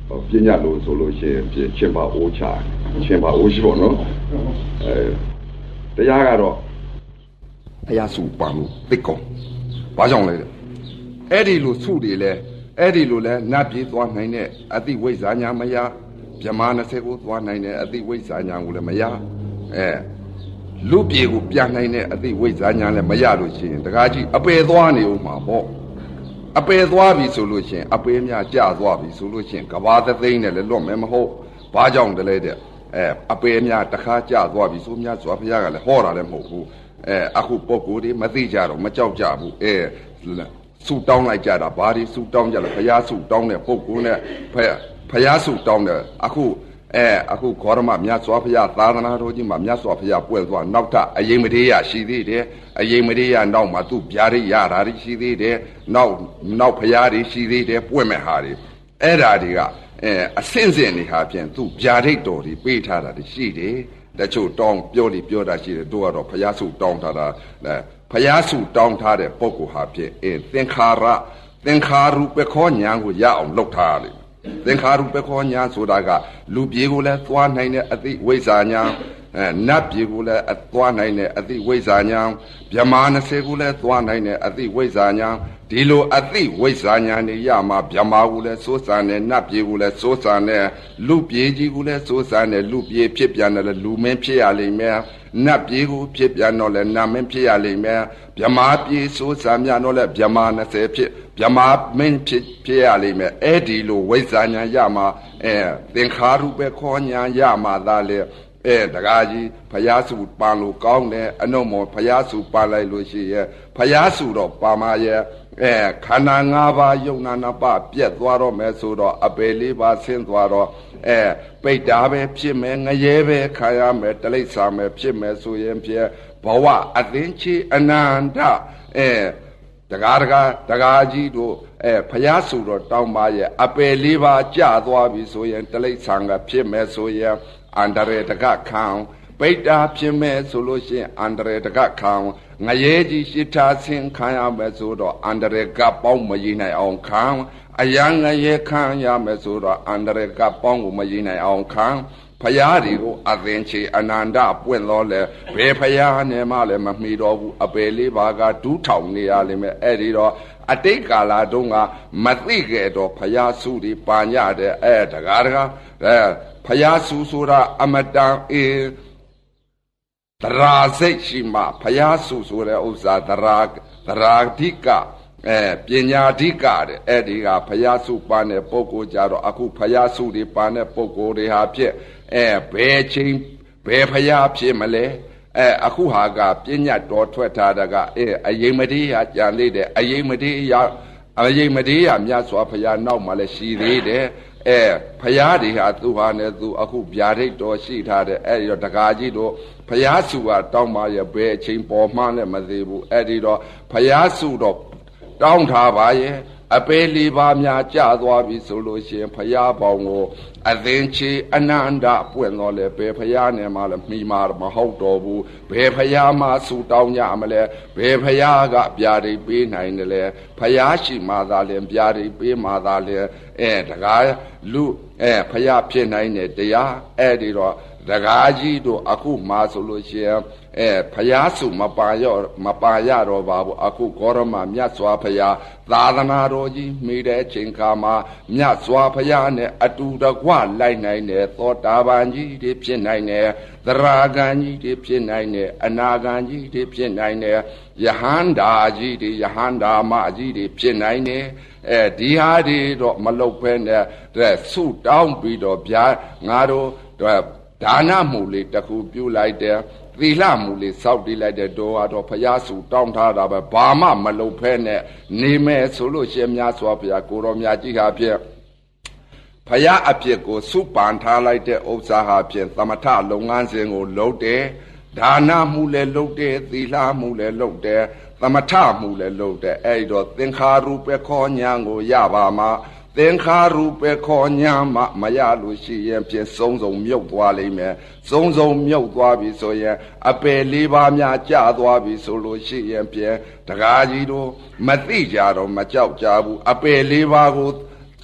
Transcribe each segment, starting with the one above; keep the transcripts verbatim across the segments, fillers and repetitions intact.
ပညာလို့ဆိုလို့ရှိရင်ချင်းပါအိုးချချင်းပါအိုးရှိပေါ့နော်အဲတရားကတော့ဘုရားစုပန်လို့သိကောဘာကြောင့်လဲအဲ့ဒီလိုစုတွေလဲအဲ့ဒီလိုလဲနတ်ပြေးသွားနိုင်တဲ့အတိဝိဇ္ဇာညာမရဗြဟ္မာ၂၀ကိုသွားနိုင်တဲ့အတိဝိဇ္ဇာညာကိုလည်းမရအဲလူပြေကိုပြန်နိုင်တဲ့အတိဝိဇ္ဇာညာလည်းမရလို့ရှိရင်တကားကြီးအပယ်သွားနေဦးမှာပေါ့အပယ်သွားပြီဆိုလို့ရှိရင်အပယ်များကျသွားပြီဆိုလို့ရှိရင်ကဘာသသိန်းနဲ့လည်းလွတ်မယ်မဟုတ်ဘာကြောင့်တလဲတဲ့အဲအပယ်များတခါကျသွားပြီဆိုများစွာဘုရားကလည်းဟောတာလည်းမဟုတ်ဘူးအဲအခုပုဂ္ဂိုလ်တွေမသိကြတော့မကြောက်ကြဘူးအဲဆူတောင်းလိုက်ကြတာဘာတွေဆူတောင်းကြလဲဘုရားဆူတောင်းတဲ့ပုဂ္ဂိုလ်နဲ့ဘုရားဆူတောင်းတဲ့အခုအဲအခုဂေါရမမြတ်စွာဘုရားသာသနာတော်ကြီးမှာမြတ်စွာဘုရားပွင့်သွားနောက်ထပ်အယိမတေးရရှိသေးတယ်အယိမတေးရနောက်မှာသူ့ဗျာဒိတ်ရတာရှိသေးတယ်နောက်နောက်ဘုရားတွေရှိသေးတယ်ပွင့်မဲ့ဟာတွေအဲ့ဓာတွေကအဲအစင့်စင့်နေဟာဖြင့်သူ့ဗျာဒိတ်တော်တွေပေးထားတာရှိတယ်တချို့တောင်းပြောလိပြောတာရှိတယ်တို့ကတော့ဘုရားဆူတောင်းထားတာဘုရားဆူတောင်းထားတဲ့ပုဂ္ဂိုလ်ဟာဖြင့်အဲသင်္ခါရသင်္ခါရုပခောညာကိုရအောင်လုပ်ထားတယ်သင်္ခါရုပခောညာဆိုတာကလူပြေကိုလည်းသွားနိုင်တဲ့အသိဝိဇ္ဇာညာအဲနတ်ပြေကိုလည်းသွားနိုင်တဲ့အသိဝိဇ္ဇာညာဗြဟ္မာ၂၀ကိုလည်းသွားနိုင်တဲ့အသိဝိဇ္ဇာညာဒီလိုအသိဝိဇ္ဇာညာနေရမှာဗြဟ္မာကိုလည်းစိုးစံတယ်နတ်ပြေကိုလည်းစိုးစံတယ်လူပြေကြီးကိုလည်းစိုးစံတယ်လူပြေဖြစ်ပြန်တယ်လူမင်းဖြစ်ရလိမ့်မယ်နတ်ပြေကိုဖြစ်ပြန်တော့လည်းနတ်မင်းဖြစ်ရလိမ့်မယ်ဗြဟ္မာပြေစိုးစံများတော့လည်းဗြဟ္မာ၂၀ဖြစ်ဗြဟ္မာမင်းဖြစ်ဖြစ်ရလိမ့်မယ်အဲ့ဒီလိုဝိဇ္ဇာညာရမှာအဲသင်္ခါရုပခောညာရမှာသာလေအဲတကားကြီးဘုရားစုပန်လို့ကောင်းတယ်အနုမောဘုရားစုပန်လိုက်လို့ရှိရဲ့ဘုရားစုတော့ပါမရဲ့အဲခန္ဓာ၅ပါးယုံနာနာပပြက်သွားတော့မယ်ဆိုတော့အပယ်လေးပါဆင်းသွားတော့အဲပိတ်တာပဲဖြစ်မယ်ငရဲပဲခံရမယ်တိလိစ္ဆာမယ်ဖြစ်မယ်ဆိုရင်ဖြင့်ဘဝအသင်္ချေအနန္တအဲတကားတကားတကားကြီးတို့အဲဘုရားစုတော့တောင်းပါရဲ့အပယ်လေးပါကျသွားပြီဆိုရင်တိလိစ္ဆာကဖြစ်မယ်ဆိုရင်အန္တရေတကခံပိတ္တာဖြစ်မဲ့ဆိုလို့ရှိရင်အန္တရေတကခံငရဲကြီးရှိထားဆင်းခံရမယ်ဆိုတော့အန္တရေကပေါင်းမရနိုင်အောင်ခံအယံငရဲခံရမယ်ဆိုတော့အန္တရေကပေါင်းကိုမရနိုင်အောင်ခံဖယားတွေကိုအသင်္ချေအနန္တပွင့်တော့လေဘယ်ဖယားနဲ့မှလည်းမမီတော့ဘူးအပယ်လေးပါးကဒူးထောင်နေရလိမ့်မယ်အဲ့ဒီတော့အတိတ်ကာလတုန်းကမသိခဲ့တော့ဖယားစုတွေပါညတဲ့အဲတကားတကားအဲဖယားစုဆိုတာအမတန်အေးတရာစိတ်ရှိမှဖယားစုဆိုတဲ့ဥစ္စာတရာတရာဓိကအဲပညာဓိကတဲ့အဲ့ဒီကဖယားစုပန်းတဲ့ပုဂ္ဂိုလ်ကြတော့အခုဖယားစုတွေပန်းတဲ့ပုဂ္ဂိုလ်တွေဟာဖြစ်အဲဘယ်ချိန်ဘယ်ဖယားဖြစ်မလဲအဲအခုဟာကပညာတော်ထွက်ထားတာကအဲအယိမတိယကြံလေးတဲ့အယိမတိယအယိမတိယမြတ်စွာဘုရားနောက်မှလည်းရှိသေးတယ်အဲဖယားတွေဟာသူဟာနဲ့သူအခုဗျာဒိတ်တော်ရှိထားတဲ့အဲ့ဒီတော့တကားကြီးတို့ဖယားစုကတောင်းပါရဲ့ဘယ်အချိန်ပေါ်မှလည်းမသေးဘူးအဲ့ဒီတော့ဖယားစုတော့တောင်းထားပါရဲ့အပေလေးပါးများကြသွားပြီဆိုလို့ရှိရင်ဖယားပေါင်းကိုအသင်္ချေအနန္တပွင့်တော့လေဘယ်ဖယားနဲ့မှလည်းမိမာမဟုတ်တော့ဘူးဘယ်ဖယားမှဆူတောင်းကြမလဲဘယ်ဖယားကဗျာဒိတ်ပေးနိုင်တယ်လဲဖယားရှိမှသာလဲဗျာဒိတ်ပေးမှသာလဲအဲတကားလူအဲဖယားဖြစ်နိုင်တဲ့တရားအဲ့ဒီတော့တကားကြီးတို့အခုမှဆိုလို့ရှိရင်အဲဖယားစုမပါရောမပါရတော့ပါဘူးအခုဂေါရမမြတ်စွာဘုရားသာသနာတော်ကြီးမိတဲ့အချိန်ခါမှာမြတ်စွာဘုရားနဲ့အတူတကွလိုက်နိုင်တယ်သောတာပန်ကြီးတွေဖြစ်နိုင်တယ်သရဂန်ကြီးတွေဖြစ်နိုင်တယ်အနာဂန်ကြီးတွေဖြစ်နိုင်တယ်ယဟန္တာကြီးတွေယဟန္တာမကြီးတွေဖြစ်နိုင်တယ်အဲဒီဟာတွေတော့မလုတ်ဖဲနဲ့တဲ့ဆုတောင်းပြီးတော့ဗျာငါတို့ဒါနမှုလေးတစ်ခုပြုလိုက်တယ်သီလမှုလေးစောက်တည်လိုက်တဲ့တော်ကတော့ဖယားစုတောင်းထားတာပဲဘာမှမလုပ်ဖဲနဲ့နေမယ်ဆိုလို့ရှင်များစွာဘုရားကိုတော်မြတ်ကြီးဟာဖြင့်ဖယားအဖြစ်ကိုစုပန်ထားလိုက်တဲ့ဥစ္စာဟာဖြင့်သမထလုပ်ငန်းစဉ်ကိုလုပ်တယ်ဒါနမှုလည်းလုပ်တယ်သီလမှုလည်းလုပ်တယ်သမထမှုလည်းလုပ်တယ်အဲ့တော့သင်္ခါရုပခောညာကိုရပါမှာသင်္ခါရုပခောညာမှမရလို့ရှိရင်ဖြင့်စုံစုံမြုပ်သွားလိမ့်မယ်စုံစုံမြုပ်သွားပြီဆိုရင်အပယ်လေးပါးများကျသွားပြီဆိုလို့ရှိရင်ဖြင့်တကားကြီးတို့မသိကြတော့မကြောက်ကြဘူးအပယ်လေးပါးကို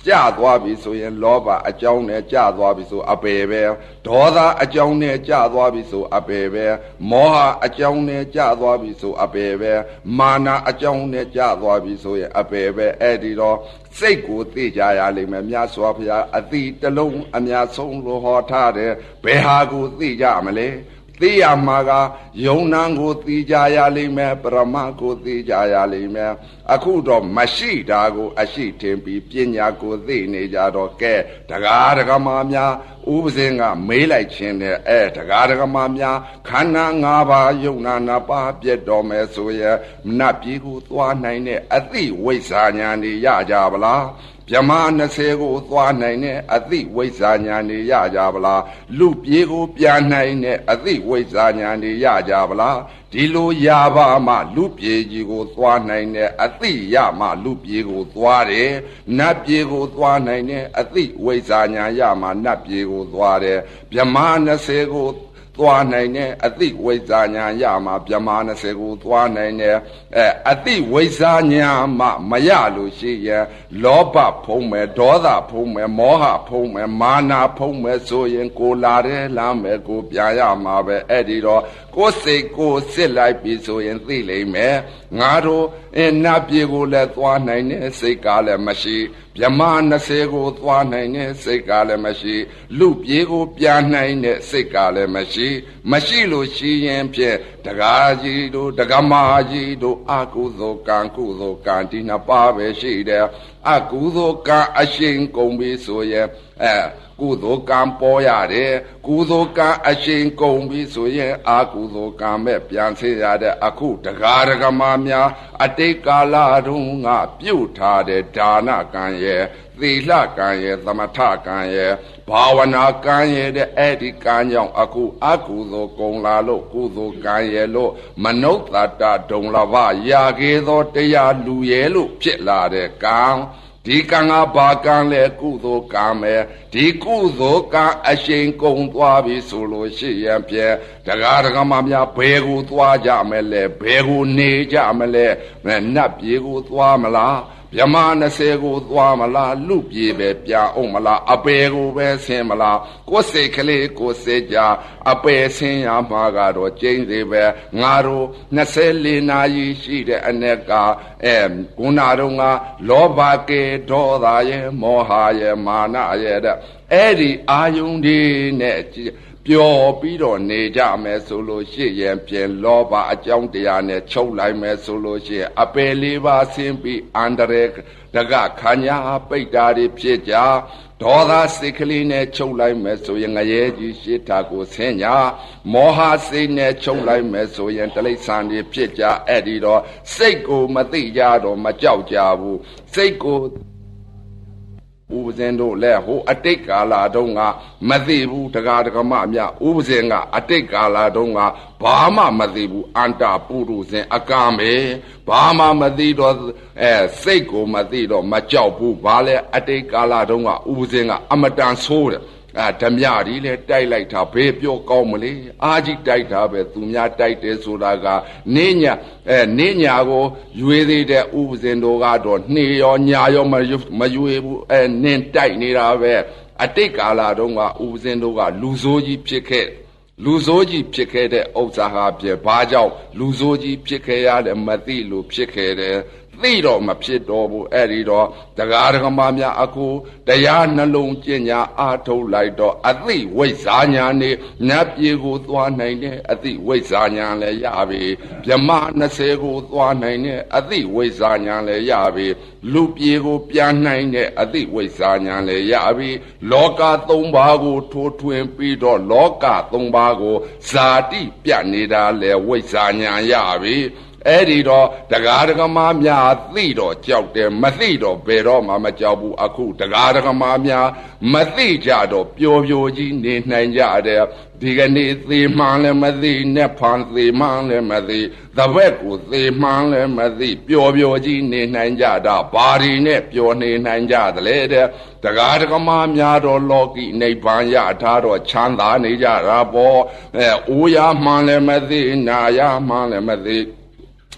ကြာသွားပြီဆိုရင်လောဘအကြောင်းနဲ့ကြာသွားပြီဆိုအပေပဲဒေါသအကြောင်းနဲ့ကြာသွားပြီဆိုအပေပဲမောဟအကြောင်းနဲ့ကြာသွားပြီဆိုအပေပဲမာနအကြောင်းနဲ့ကြာသွားပြီဆိုရင်အပေပဲအဲ့ဒီတော့စိတ်ကိုသိကြရလိမ့်မယ်မြတ်စွာဘုရားအတိတလုံးအများဆုံးလို့ဟောထားတယ်ဘယ်ဟာကိုသိကြမလဲသိရမှာကယုံနာကိုသိကြရလိမ့်မယ်ပရမကိုသိကြရလိမ့်မယ်အခုတော့မရှိတာကိုအရှိထင်ပြီးပညာကိုသိနေကြတော့ကဲတရားဓမ္မများဥပဇင်ကမေးလိုက်ခြင်းနဲ့အဲတရားဓမ္မများခန္ဓာ၅ပါးယုံနာနာပါပြတ်တော်မယ်ဆိုရင်နတ်ပြည်ကိုသွားနိုင်တဲ့အသိဝိဇ္ဇာဉာဏ်တွေရကြပါလားဗြဟ္မာ၂၀ကိုသွားနိုင်တဲ့အသိဝိဇ္ဇာဉာဏ်တွေရကြပါလားလူပြေကိုပြန်နိုင်တဲ့အသိဝိဇ္ဇာဉာဏ်တွေရကြပါလားဒီလိုရပါမှလူပြေကြီးကိုသွားနိုင်တဲ့အသိရမှလူပြေကိုသွားတယ်နတ်ပြေကိုသွားနိုင်တဲ့အသိဝိဇ္ဇာဉာဏ်ရမှနတ်ပြေကိုသွားတယ်ဗြဟ္မာ၂၀ကိုသွားနိုင်တဲ့အသိဝိဇ္ဇာဉာဏ်ရမှာဗြဟ္မာ၂၀ကိုသွားနိုင်တယ်အဲအသိဝိဇ္ဇာဉာဏ်မှမရလို့ရှိရင်လောဘဖုံးမယ်ဒေါသဖုံးမယ်မောဟဖုံးမယ်မာနဖုံးမယ်ဆိုရင်ကိုလာတယ်လမ်းမယ်ကိုပြန်ရမှာပဲအဲ့ဒီတော့ကိုယ်စိတ်ကိုစစ်လိုက်ပြီဆိုရင်သိလိမ့်မယ်ငါတို့အနတ်ပြည်ကိုလည်းသွားနိုင်တဲ့စိတ်ကလည်းမရှိဗြဟ္မာ၂၀ကိုသွားနိုင်တဲ့စိတ်ကလည်းမရှိလူပြေကိုပြန်နိုင်တဲ့စိတ်ကလည်းမရှိမရှိလို့ရှိရင်ဖြင့်တရားကြီးတို့တရားမကြီးတို့အကုသိုလ်ကံကုသိုလ်ကံဒီနှစ်ပါးပဲရှိတယ်အကုသိုလ်ကံအရှိန်ကုန်ပြီဆိုရင်အဲကုသိုလ်ကံပေါ်ရတယ်ကုသိုလ်ကံအရှိန်ကုန်ပြီဆိုရင်အကုသိုလ်ကံမဲ့ပြန်ဆင်းရတဲ့အခုတရားဓမ္မများအတိတ်ကာလတုန်းကပြုထားတဲ့ဒါနကံရဲ့သီလကံရဲ့သမထကံရဲ့ဘာဝနာကံရဲ့တဲ့အဲ့ဒီကံကြောင့်အခုအကုသိုလ်ကုန်လာလို့ကုသိုလ်ကံရဲ့လို့မနုဿတဒုံလဘရာခေသောတရားလူရဲ့လို့ဖြစ်လာတဲ့ကံဒီကံကဘာကံလဲကုသိုလ်ကံပဲဒီကုသိုလ်ကံအရှိန်ကုန်သွားပြီဆိုလို့ရှိရင်ဖြင့်တရားဓမ္မများဘယ်ကိုသွားကြမလဲဘယ်ကိုနေကြမလဲနတ်ပြည်ကိုသွားမလားဗြဟ္မာ၂၀ကိုသွားမလားလူပြေပဲပြန်အောင်မလားအပေကိုပဲဆင်းမလားကိုယ်စိတ်ကလေးကိုယ်စိတ်ကြအပေဆင်းရမှာကတော့ကျင်းသေးပဲငါတို့၂၄နာရီရှိတဲ့အ내ကအဲခုနတော့ကလောဘကေဒေါသရဲ့မောဟရဲ့မာနရဲ့တဲ့အဲ့ဒီအာယုန်ဒီနဲ့ပျော်ပြီးတော့နေကြမယ်ဆိုလို့ရှိရင်ပြင်လောဘအကြောင်းတရားနဲ့ချုပ်လိုက်မယ်ဆိုလို့ရှိရင်အပယ်လေးပါးဆင်းပြီးအန္တရာယ်တကခညာပိတ်တာတွေဖြစ်ကြဒေါသစိတ်ကလေးနဲ့ချုပ်လိုက်မယ်ဆိုရင်ငရဲကြီးရှစ်တာကိုဆင်းကြမောဟစိတ်နဲ့ချုပ်လိုက်မယ်ဆိုရင်တိရစ္ဆာန်တွေဖြစ်ကြအဲ့ဒီတော့စိတ်ကိုမသိကြတော့မကြောက်ကြဘူးစိတ်ကိုဥပဇင်တို့လည်းဟိုအတိတ်ကာလတုန်းကမသိဘူးတရားဓမ္မအများဥပဇင်ကအတိတ်ကာလတုန်းကဘာမှမသိဘူးအန္တပုရုဇင်အကံပဲဘာမှမသိတော့အဲစိတ်ကိုမသိတော့မကြောက်ဘူးဘာလဲအတိတ်ကာလတုန်းကဥပဇင်ကအမတန်ဆိုးတယ်အဲဓမြကြီးလဲတိုက်လိုက်တာဘေးပြောကောင်းမလဲအာကြီးတိုက်တာပဲသူများတိုက်တယ်ဆိုတာကနေညာအဲနေညာကိုရွေသေးတဲ့ဥပဇင်တို့ကတော့နှေရောညာရောမရွေဘူးအဲနင်းတိုက်နေတာပဲအတိတ်ကာလတုန်းကဥပဇင်တို့ကလူဆိုးကြီးဖြစ်ခဲ့လူဆိုးကြီးဖြစ်ခဲ့တဲ့ဥစ္စာဟာပြဘာကြောင့်လူဆိုးကြီးဖြစ်ခဲ့ရတယ်မသိလို့ဖြစ်ခဲ့တယ်သိတော့မဖြစ်တော့ဘူးအဲ့ဒီတော့တရားဓမ္မများအခုတရားနှလုံးကျင့်ညာအားထုတ်လိုက်တော့အသိဝိဇ္ဇာဉာဏ်နဲ့နတ်ပြည်ကိုသွားနိုင်တဲ့အသိဝိဇ္ဇာဉာဏ်လည်းရပြီဗြဟ္မာ၂၀ကိုသွားနိုင်တဲ့အသိဝိဇ္ဇာဉာဏ်လည်းရပြီလူပြည်ကိုပြန်နိုင်တဲ့အသိဝိဇ္ဇာဉာဏ်လည်းရပြီလောကသုံးပါးကိုထိုးထွင်းပြီးတော့လောကသုံးပါးကိုဇာတိပြနေတာလည်းဝိဇ္ဇာဉာဏ်ရပြီအဲ့ဒီတော့တရားဓမ္မများသိတော့ကြောက်တယ်မသိတော့ဘယ်တော့မှမကြောက်ဘူးအခုတရားဓမ္မများမသိကြတော့ပျော်ပျော်ကြီးနေနိုင်ကြတယ်ဒီကနေ့သေမှန်းလည်းမသိနဲ့ဖန်သေမှန်းလည်းမသိသဘက်ကိုသေမှန်းလည်းမသိပျော်ပျော်ကြီးနေနိုင်ကြတာဘာတွေနဲ့ပျော်နေနိုင်ကြသလဲတဲ့တရားဓမ္မများတော့လောကီနိဗ္ဗာန်ရထားတော့ချမ်းသာနေကြတာပေါ့အဲအိုးရမှန်းလည်းမသိနာရမှန်းလည်းမသိ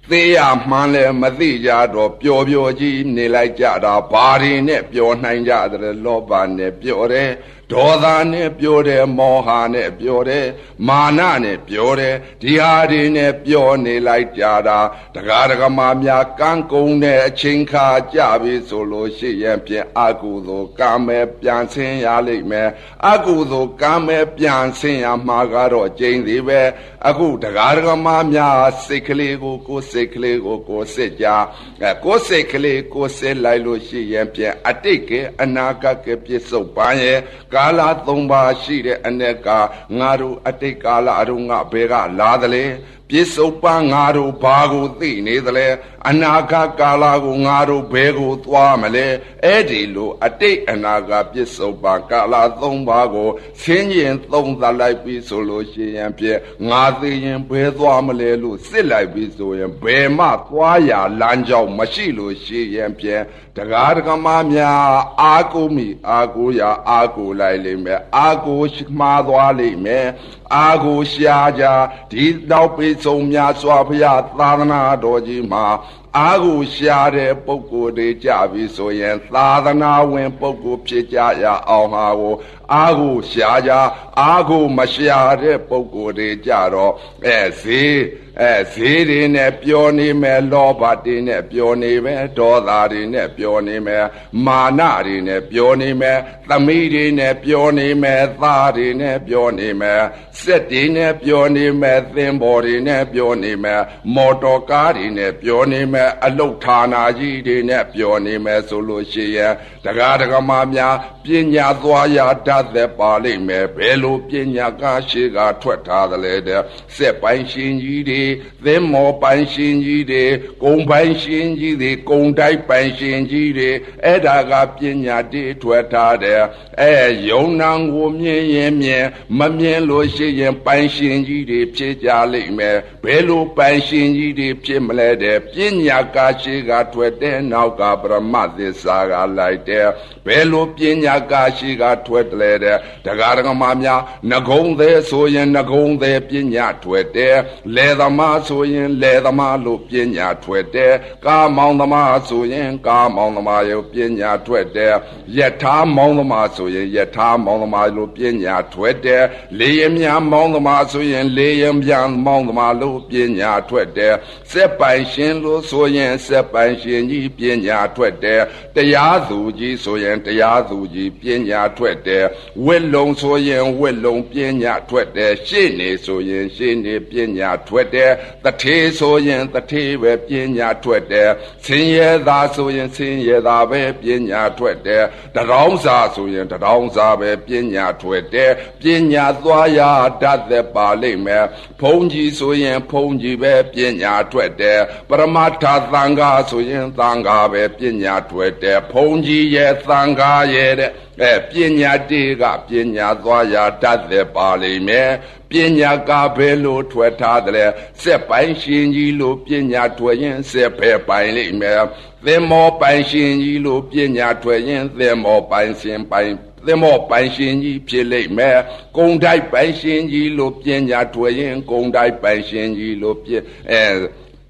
Thea manle madija do pure pure ji ne like jada body ne pure nine jada loba ne pure doda ne pure moha ne pure mana ne pure dihari ne pure ne like jada dagaraga mamya kankong ne chinka jabi solo shi yen pien agudo kame pian sin ya lik me agudo kame pian sin ya ma ga do jin di be agu dagaraga mamya sikli ko ko sikli ko ko sit ja ko sikli ko sit lai lo shi yen pien atike anaga ke pisau ban ye kala thong ba shi de aneka ngaru atikala arunga bega ladale pisau pa ngaru bagu ti ne dale anaga kala ko ngaru bego twa male edi lo atik anaga pisau pa kala thong ba ko sin yin thong da lai pi so lo shi yen pien nga ti yin be twa male lo sit lai pi so yen be ma twa ya lan jaw ma shi lo shi yen pien daga daga ma mya a ko mi a ko ya a ko lai le me a ko ma twa le me a ko xia ja di dao pi so mya swa phya thadana do ji ma a ko xia de pukko de ja bi so yen thadana win pukko phit ja ya aw ha ko a ko xia ja a ko ma xia de pukko de ja do eh si eh si de ne pyo ni me lo ba de ne pyo ni me do da de ne pyo ni me ma na de ne pyo ni me thami de ne pyo ni me tha de ne pyo ni me set de ne pyo ni me thin bo de ne pyo ni me motor car de ne pyo ni me a luk thana ji de ne pyo ni me so lo shi yen daga daga ma mya pnya thwa ya dat the pa lai me be lo pnya ka shi ka thwat tha de le de set pai shin ji de thim mo pai shin ji de kong pai shin ji de kong dai pai shin ji de ai da ka pnya de thwat tha de ai yong nang ko myin yin myin ma myin lo shi yen pai shin ji de phit ja lai me be lo pai shin ji de phit ma le de pnya ka shi ka thwat de naw ka brahma thissa ka lai de be lo pnya ka shi ka thwat le de daga daga ma mya nagong the so yen nagong the pnya thwat de le da ma so yin le da ma lo pnya thwat de ka maung da ma so yin ka maung da ma yo pnya thwat de yat tha maung da ma so yin yat tha maung da ma lo pnya thwat de le yin mya maung da ma so yin le yin mya maung da ma lo pnya thwat de set pai shin lo so yin set pai shin ji pnya thwat de taya su ji so yin taya su ji pnya thwat de wet long so yin wet long pnya thwat de shin ne so yin shin ne pnya thwat de the te so yin the te be pnya thwat de sin ye da so yin sin ye da be pnya thwat de da dong sa so yin da dong sa be pnya thwat de pnya thwa ya dat the pa lai me phong ji so yin phong ji be pnya thwat de paramatha thanga so yin thanga be pnya thwat de phong ji ye thanga ye de eh pnya de ka pnya thwa ya dat the pa lai me pnya ka be lo thwat tha de set pai shin ji lo pnya thwat yin set phe pai lai me thim mo pai shin ji lo pnya thwat yin thim mo pai shin pai thim mo pai shin ji phit lai me kong dai pai shin ji lo pnya thwat yin kong dai pai shin ji lo phit eh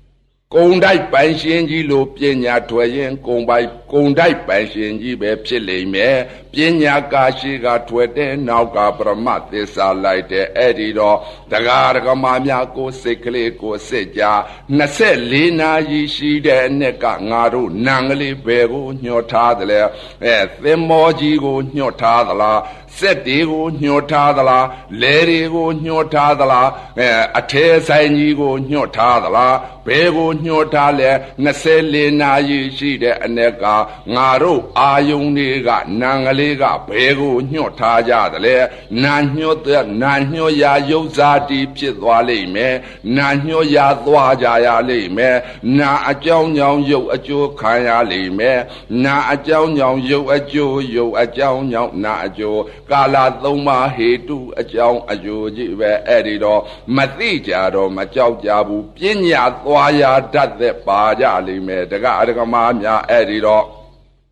kong dai pai shin ji lo pnya thwat yin kong bai kong dai pai shin ji be phit lai me pnya ka shi ka thwat de naw ka brahma thissa lai de edi do daga daga ma mya ko sit kle ko sit ja twenty-four na yi shi de net ka nga ro nang kle be ko nyaw tha de le eh thim mo ji ko nyaw tha da la set de ko nyaw tha da la le de ko nyaw tha da la eh a the sai ji ko nyaw tha da la be ko nyaw tha le twenty-four na yi shi de net ka nga ro a yung ni ka nang kle ka be ko nyaw tha ja de le na nyaw de na nyaw ya yau za ti phit thwa lai me na nyaw ya thwa ja ya lai me na a chaung nyong yau a chaw khan ya lai me na a chaung nyong yau a chaw yau a chaung nyong na a chaw ka la thong ma he tu a chaung a chaw ji be edi do ma thi ja do ma chaw ja bu pnya thwa ya dat the pa ja lai me daga daga ma mya edi do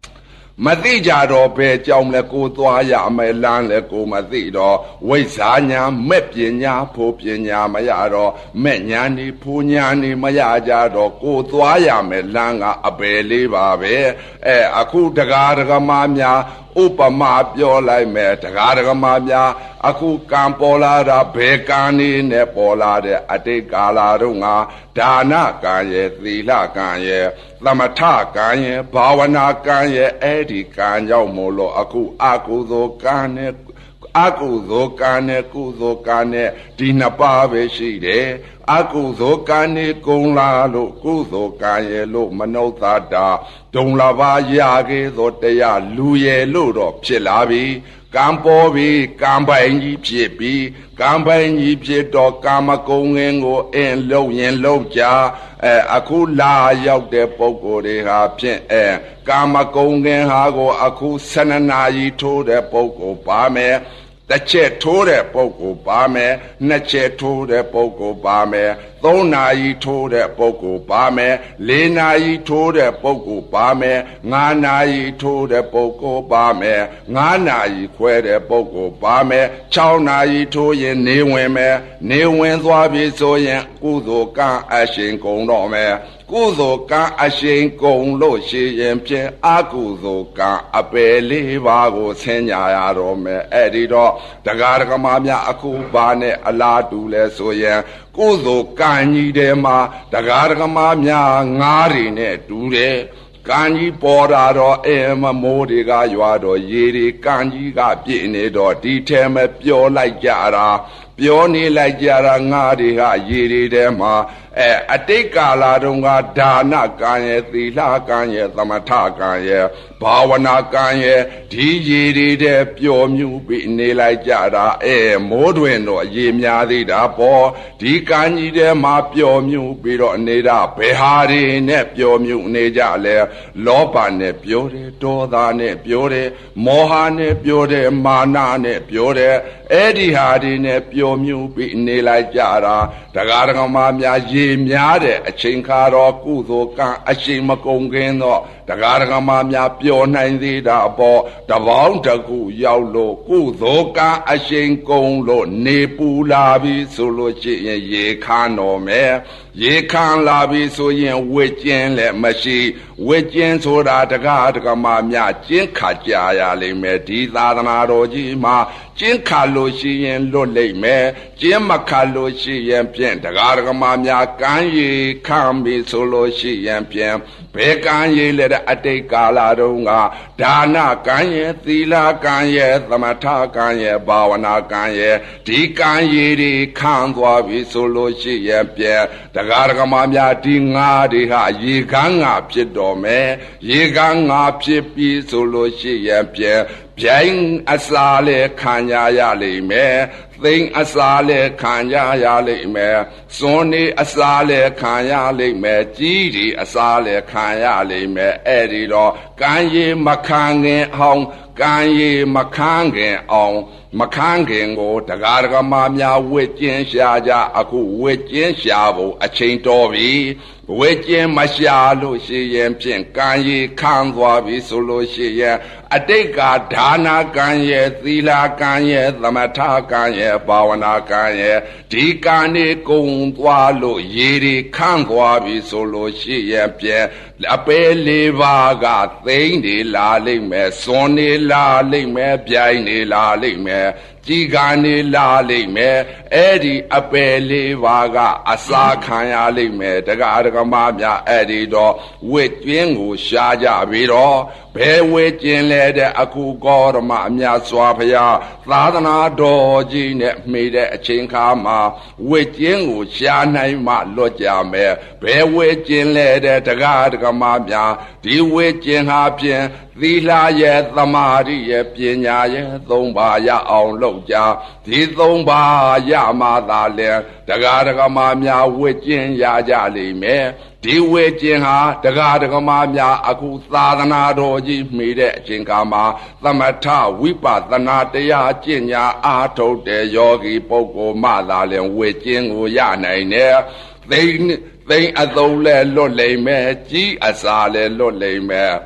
မသိကြတော့ဘယ်ကြောင့်လဲကိုသွားရမယ်လမ်းလဲကိုမသိတော့ဝိဇ္ဇာညာမဲ့ပညာဖို့ပညာမရတော့မဲ့ညာနေဖို့ညာနေမရကြတော့ကိုသွားရမယ်လမ်းကအပယ်လေးပါပဲအဲအခုတရားဓမ္မများဥပမာပြောလိုက်မယ်တရားဓမ္မများအခုကံပေါ်လာတာဘယ်ကံနေနဲ့ပေါ်လာတဲ့အတိတ်ကာလတော့ငါဒါနကံရဲ့သီလကံရဲ့သမထကံရဲ့ဘာဝနာကံရဲ့အဲ့ဒီကံကြောင့်မို့လို့အခုအကုသိုလ်ကံနဲ့အကုသိုလ်ကံနဲ့ကုသိုလ်ကံနဲ့ဒီနှစ်ပါးပဲရှိတယ်အကုသိုလ်ကံနေကုံလာလို့ကုသိုလ်ကံရဲ့လို့မနုဿတာဒုံလာပါရခဲ့သောတရားလူရဲ့လို့တော့ဖြစ်လာပြီကံပေါ်ပြီကံပိုင်ကြီးဖြစ်ပြီကံပိုင်ကြီးဖြစ်တော့ကာမဂုဏ်ငင်ကိုအင်းလုံးရင်လုံးကြအဲအခုလာရောက်တဲ့ပုဂ္ဂိုလ်တွေဟာဖြင့်အဲကာမဂုဏ်ငင်ဟာကိုအခုဆန္ဒနာကြီးထိုးတဲ့ပုဂ္ဂိုလ်ပါမယ်တစ်ချက်ထိုးတဲ့ပုဂ္ဂိုလ်ပါမယ်နှစ်ချက်ထိုးတဲ့ပုဂ္ဂိုလ်ပါမယ်သုံးနာရီထိုးတဲ့ပုဂ္ဂိုလ်ပါမယ်လေးနာရီထိုးတဲ့ပုဂ္ဂိုလ်ပါမယ်ငါးနာရီထိုးတဲ့ပုဂ္ဂိုလ်ပါမယ်ငါးနာရီခွဲတဲ့ပုဂ္ဂိုလ်ပါမယ်ခြောက်နာရီထိုးရင်နေဝင်မယ်နေဝင်သွားပြီဆိုရင်ကုသိုလ်ကံအရှင်ကုန်တော့မယ်ကုသိုလ်ကံအရှင်ကုန်လို့ရှိရင်ဖြင့်အကုသိုလ်ကံအပယ်လေးပါးကိုဆင်းညာရတော့မယ်အဲ့ဒီတော့တရားဓမ္မများအခုပါနဲ့အလားတူလဲဆိုရင်ကုသိုလ်ကံကြီးထဲမှာတရားဓမ္မများငါးတွေနဲ့တူတယ်ကံကြီးပေါ်တာတော့အဲမမိုးတွေကရွာတော့ရေတွေကံကြီးကပြည့်နေတော့ဒီထဲမှာပျော်လိုက်ကြတာပြောနေလိုက်ကြတာငါတွေကရေတွေထဲမှာအဲအတိတ်ကာလတုန်းကဒါနကံရဲ့သီလကံရဲ့သမထကံရဲ့ဘာဝနာကံရဲ့ဒီရေတွေထဲပျော်မြူပြီးနေလိုက်ကြတာအဲမိုးတွင်တော့ရေများသေးတာပေါ့ဒီကံကြီးထဲမှာပျော်မြူပြီးတော့နေတာဘယ်ဟာတွေနဲ့ပျော်မြူနေကြလဲလောဘနဲ့ပြောတယ်ဒေါသနဲ့ပြောတယ်မောဟနဲ့ပြောတယ်မာနနဲ့ပြောတယ်အဲ့ဒီဟာတွေနဲ့ပျော်မြူပြီးနေလိုက်ကြတာတရားဓမ္မများရေများတဲ့အချိန်ခါတော့ကုသိုလ်ကံအရှိန်မကုန်ခင်တော့တရားဓမ္မများပျော်နိုင်သေးတာပေါ့တပေါင်းတကူရောက်လို့ကုသိုလ်ကံအရှိန်ကုန်လို့နေပူလာပြီဆိုလို့ရှိရင်ရေခမ်းတော်မယ်ရေခမ်းလာပြီဆိုရင်ဝစ်ကျင်းလည်းမရှိဝစ်ကျင်းဆိုတာတရားဓမ္မများကျင်းခါကြရလိမ့်မယ်ဒီသာသနာတော်ကြီးမှာကျင်းခါလို့ရှိရင်လွတ်လိမ့်မယ်ကျင်းမခါလို့ရှိရင်ဖြင့်တရားဓမ္မများကံရေခမ်းပြီဆိုလို့ရှိရင်ဖြင့်ဘယ်ကံရေလဲတဲ့အတိတ်ကာလတုန်းကဒါနကံရဲ့သီလကံရဲ့သမထကံရဲ့ဘာဝနာကံရဲ့ဒီကံရေတွေခမ်းသွားပြီဆိုလို့ရှိရင်ဖြင့်တရားဓမ္မများဒီငါးတွေဟာရေကန်းငါဖြစ်တော်မယ်ရေကန်းငါဖြစ်ပြီဆိုလို့ရှိရင်ဖြင့်ဗျိုင်းအစာလေခံရရလိမ့်မယ်သိန်းအစာလေခံရရလိမ့်မယ်စွန်နေအစာလေခံရလိမ့်မယ်ကြီးဒီအစာလေခံရလိမ့်မယ်အဲ့ဒီတော့ကံရေမခံခင်အောင်ကံရေမခံခင်အောင်မခံခင်ကိုတရားဓမ္မများဝစ်ကျင်းရှာကြအခုဝစ်ကျင်းရှာဖို့အချိန်တော်ပြီဝစ်ကျင်းမရှာလို့ရှိရင်ဖြင့်ကံရေခံသွားပြီဆိုလို့ရှိရင်အတိတ်ကဒါနာကံရဲ့သီလကံရဲ့သမထကံရဲ့ဘာဝနာကံရဲ့ဒီကံနေကုံသွားလို့ရေတွေခံသွားပြီဆိုလို့ရှိရင်ဖြင့်အပေလေးပါးကသိမ့်နေလာလိမ့်မယ်စွန်နေလာလိမ့်မယ်ပြိုင်နေလာလိမ့်မယ်ကြီးကနေလာလိမ့်မယ်အဲ့ဒီအပယ်လေးပါးကအစာခံရလိမ့်မယ်တရားဓမ္မများအဲ့ဒီတော့ဝစ်ကျင်းကိုရှားကြပြီတော့ဘယ်ဝစ်ကျင်းလဲတဲ့အခုကောဓမအမြတ်စွာဘုရားသာသနာတော်ကြီးနဲ့မိတဲ့အချိန်ခါမှာဝစ်ကျင်းကိုရှားနိုင်မှလွတ်ကြမယ်ဘယ်ဝစ်ကျင်းလဲတဲ့တရားဓမ္မများဒီဝစ်ကျင်းဟာဖြင့်သီလရဲ့သမာဓိရဲ့ပညာရဲ့သုံးပါးရအောင်လုပ်ကြဒီသုံးပါးရမှသာလဲတရားဓမ္မများဝစ်ကျင်းရကြလိမ့်မယ်ဒီဝစ်ကျင်းဟာတရားဓမ္မများအခုသာသနာတော်ကြီးမိတဲ့အချိန်ကာမှာသမထဝိပဿနာတရားကျင့်ညာအားထုတ်တဲ့ယောဂီပုဂ္ဂိုလ်မှသာလဲဝစ်ကျင်းကိုရနိုင်တယ်သိသိအသုံးလဲလွတ်လိမ့်မယ်ကြီးအစာလဲလွတ်လိမ့်မယ်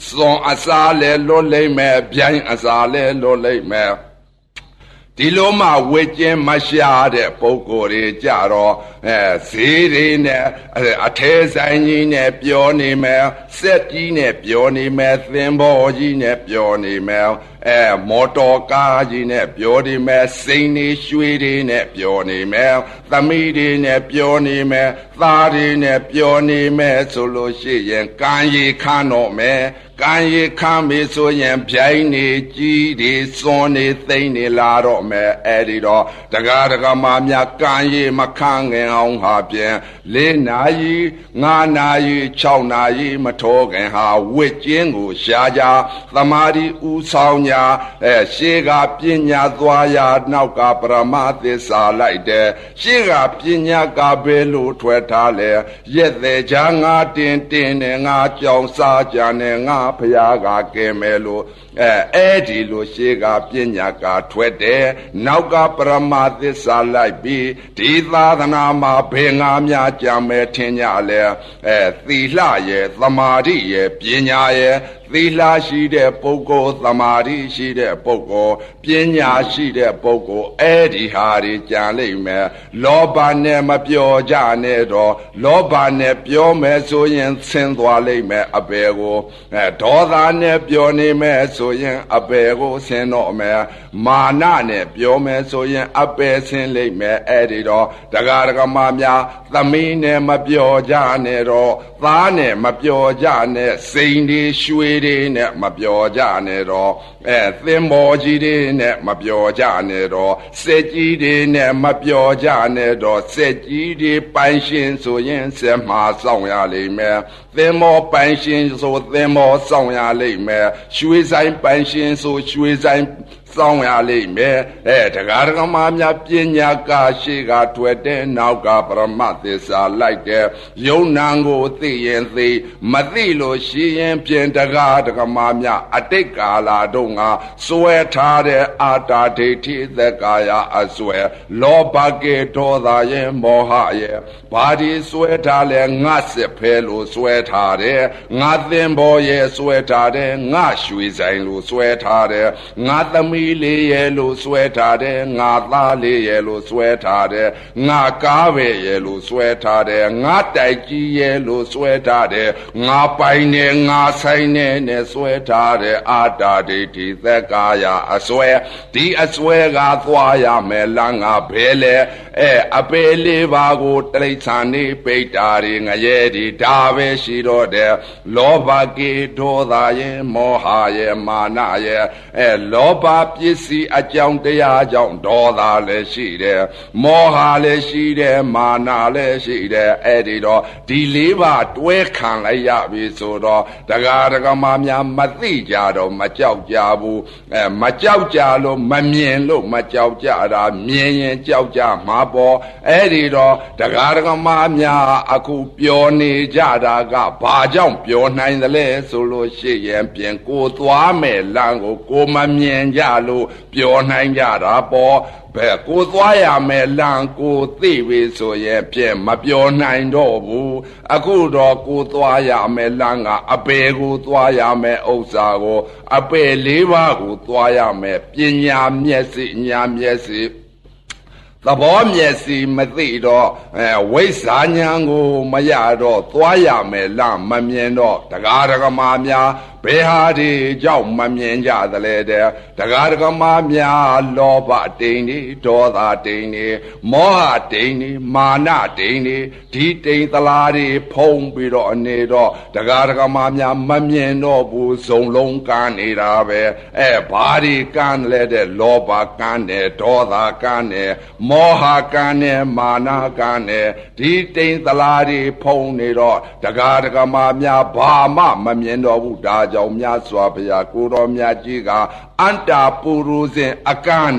စွန်အစားလဲလွတ်လိမ့်မယ်ဗျိုင်းအစားလဲလွတ်လိမ့်မယ်ဒီလိုမှဝေကျင်းမရှာတဲ့ပုဂ္ဂိုလ်တွေကြတော့အဲဈေးတွေနဲ့အထဲဆိုင်ကြီးနဲ့ပြောနေမယ်စက်ကြီးနဲ့ပြောနေမယ်သင်္ဘောကြီးနဲ့ပြောနေမယ်အဲမော်တော်ကားကြီးနဲ့ပြောနေမယ်စိန်တွေရွှေတွေနဲ့ပြောနေမယ်သမီးတွေနဲ့ပြောနေမယ်သားတွေနဲ့ပြောနေမယ်ဆိုလို့ရှိရင်ကံရီခမ်းတော့မယ်ကံရီခမ်းပြီဆိုရင်ဗျိုင်းနေကြီးတွေစွန်နေသိမ့်နေလာတော့မယ်အဲ့ဒီတော့တကားတကားမှများကံရီမခမ်းငင်အောင်ဟာပြန်လေးနာရီငါးနာရီခြောက်နာရီမထောခင်ဟာဝစ်ကျင်းကိုရှားကြသမာဓိဥဆောင်ညာအဲရှေးကပညာသွားရာနောက်ကပရမသစ္စာလိုက်တယ်ရှေးကပညာကဘယ်လိုထွက်ထားလဲရက်သေးချာငါတင်တင်နဲ့ငါကြောင်စားကြနဲ့ငါဖရာကကဲမယ်လို့အဲအဲ့ဒီလိုရှေးကပညာကထွက်တယ်နောက်ကပရမသစ္စာလိုက်ပြီးဒီသာသနာမှာဘယ်ငါများကြံမဲ့ထင်ကြလဲအဲသီလရဲ့သမာဓိရဲ့ပညာရဲ့သီလရှိတဲ့ပုဂ္ဂိုလ်သမာဓိရှိတဲ့ပုဂ္ဂိုလ်ပညာရှိတဲ့ပုဂ္ဂိုလ်အဲ့ဒီဟာတွေကြံလိမ့်မယ်လောဘနဲ့မပြောကြနဲ့တော့လောဘနဲ့ပြောမယ်ဆိုရင်ဆင်းသွားလိမ့်မယ်အပေကိုအဲဒေါသနဲ့ပြောနေမယ်ဆိုရင်အပေကိုဆင်းတော့မယ်မာနနဲ့ပြောမယ်ဆိုရင်အပေဆင်းလိမ့်မယ်အဲ့ဒီတော့ဒကာဒကမများသမီးနဲ့မပြောကြနဲ့တော့သားနဲ့မပြောကြနဲ့စိန်တွေရွှေတွေနဲ့မပြောကြနဲ့တော့အဲသင်္ဘောကြီးတွေနဲ့မပြောကြနဲ့တော့စက်ကြီးတွေနဲ့မပြောကြနဲ့တော့စက်ကြီးတွေပိုင်ရှင်ဆိုရင်စက်မှာစောင့်ရလိမ့်မယ်သင်္ဘောပိုင်ရှင်ဆိုသင်္ဘောစောင့်ရလိမ့်မယ်ရွှေဆိုင်ပိုင်ရှင်ဆိုရွှေဆိုင်စောင့်ရလိမ့်မယ်အဲတရားဓမ္မများပညာကရှိကထွက်တဲ့နောက်ကပရမသစ္စာလိုက်တဲ့ယုံနာကိုသိရင်သိမသိလို့ရှိရင်ပြင်တရားဓမ္မများအတိတ်ကာလတုန်းကစွဲထားတဲ့အာတာဒိဋ္ဌိသက္ကာယအစွဲလောဘကေဒေါသရဲ့မောဟရဲ့ဘာဒီစွဲထားလဲငါစစ်ဖဲလို့စွဲထားတယ်ငါသင်္ဘောရဲ့စွဲထားတယ်ငါရွှေဆိုင်လို့စွဲထားတယ်ငါသမီးလေးရဲ့လို့စွဲထားတယ်ငါသားလေးရဲ့လို့စွဲထားတယ်ငါကားပဲရဲ့လို့စွဲထားတယ်ငါတိုက်ကြီးရဲ့လို့စွဲထားတယ်ငါပိုင်နေငါဆိုင်နေနဲ့စွဲထားတယ်အာတာဒိဋ္ဌိသက္ကာယအစွဲဒီအစွဲကသွားရမယ်လမ်းကဘယ်လဲအဲအပေလေးပါးကိုတိရစ္ဆာန်နေပိတ္တာတွေငရဲဒီဒါပဲရှိတော့တယ်လောဘကေဒေါသရဲ့မောဟရဲ့မာနရဲ့အဲလောဘပစ္စည်းအကြောင်းတရားကြောင့်ဒေါသလည်းရှိတယ်မောဟလည်းရှိတယ်မာနလည်းရှိတယ်အဲ့ဒီတော့ဒီလေးပါးတွဲခံလိုက်ရပြီဆိုတော့တရားဓမ္မများမသိကြတော့မကြောက်ကြဘူးအဲမကြောက်ကြလို့မမြင်လို့မကြောက်ကြတာမြင်ရင်ကြောက်ကြမှာပေါ့အဲ့ဒီတော့တရားဓမ္မများအခုပြောနေကြတာကဘာကြောင့်ပြောနိုင်သလဲဆိုလို့ရှိရင်ပြင်ကိုသွားမယ်လမ်းကိုကိုမမြင်ကြလို့ပြောနိုင်ကြတာပေါ့ဘယ်ကိုသွားရမယ်လမ်းကိုသိပြီဆိုရင်ပြင်မပြောနိုင်တော့ဘူးအခုတော့ကိုသွားရမယ်လမ်းကအပေကိုသွားရမယ်ဥစ္စာကိုအပေလေးပါးကိုသွားရမယ်ပညာမျက်စိညာမျက်စိသဘောမျက်စိမသိတော့အဲဝိဇ္ဇာဉာဏ်ကိုမရတော့သွားရမယ်လားမမြင်တော့တရားဓမ္မများဘယ်ဟာဒီကြောင့်မမြင်ကြသလဲတဲ့တရားဓမ္မများလောဘတိန်နေဒေါသတိန်နေမောဟတိန်နေမာနတိန်နေဒီတိန်သလားတွေဖုံးပြီးတော့အနေတော့တရားဓမ္မများမမြင်တော့ဘူးဇုံလုံးကန်းနေတာပဲအဲဘာဒီကန်းလဲတဲ့လောဘကန်းတယ်ဒေါသကန်းတယ်မောဟကံနဲ့မာနကံနဲ့ဒီတိန်သလားတွေဖုံးနေတော့တရားဓမ္မများဘာမှမမြင်တော့ဘူးဒါကြောင့်မြတ်စွာဘုရားကိုတော်မြတ်ကြီးကအန္တာပုရုဇဉ်အကန့်နဲ့ဝ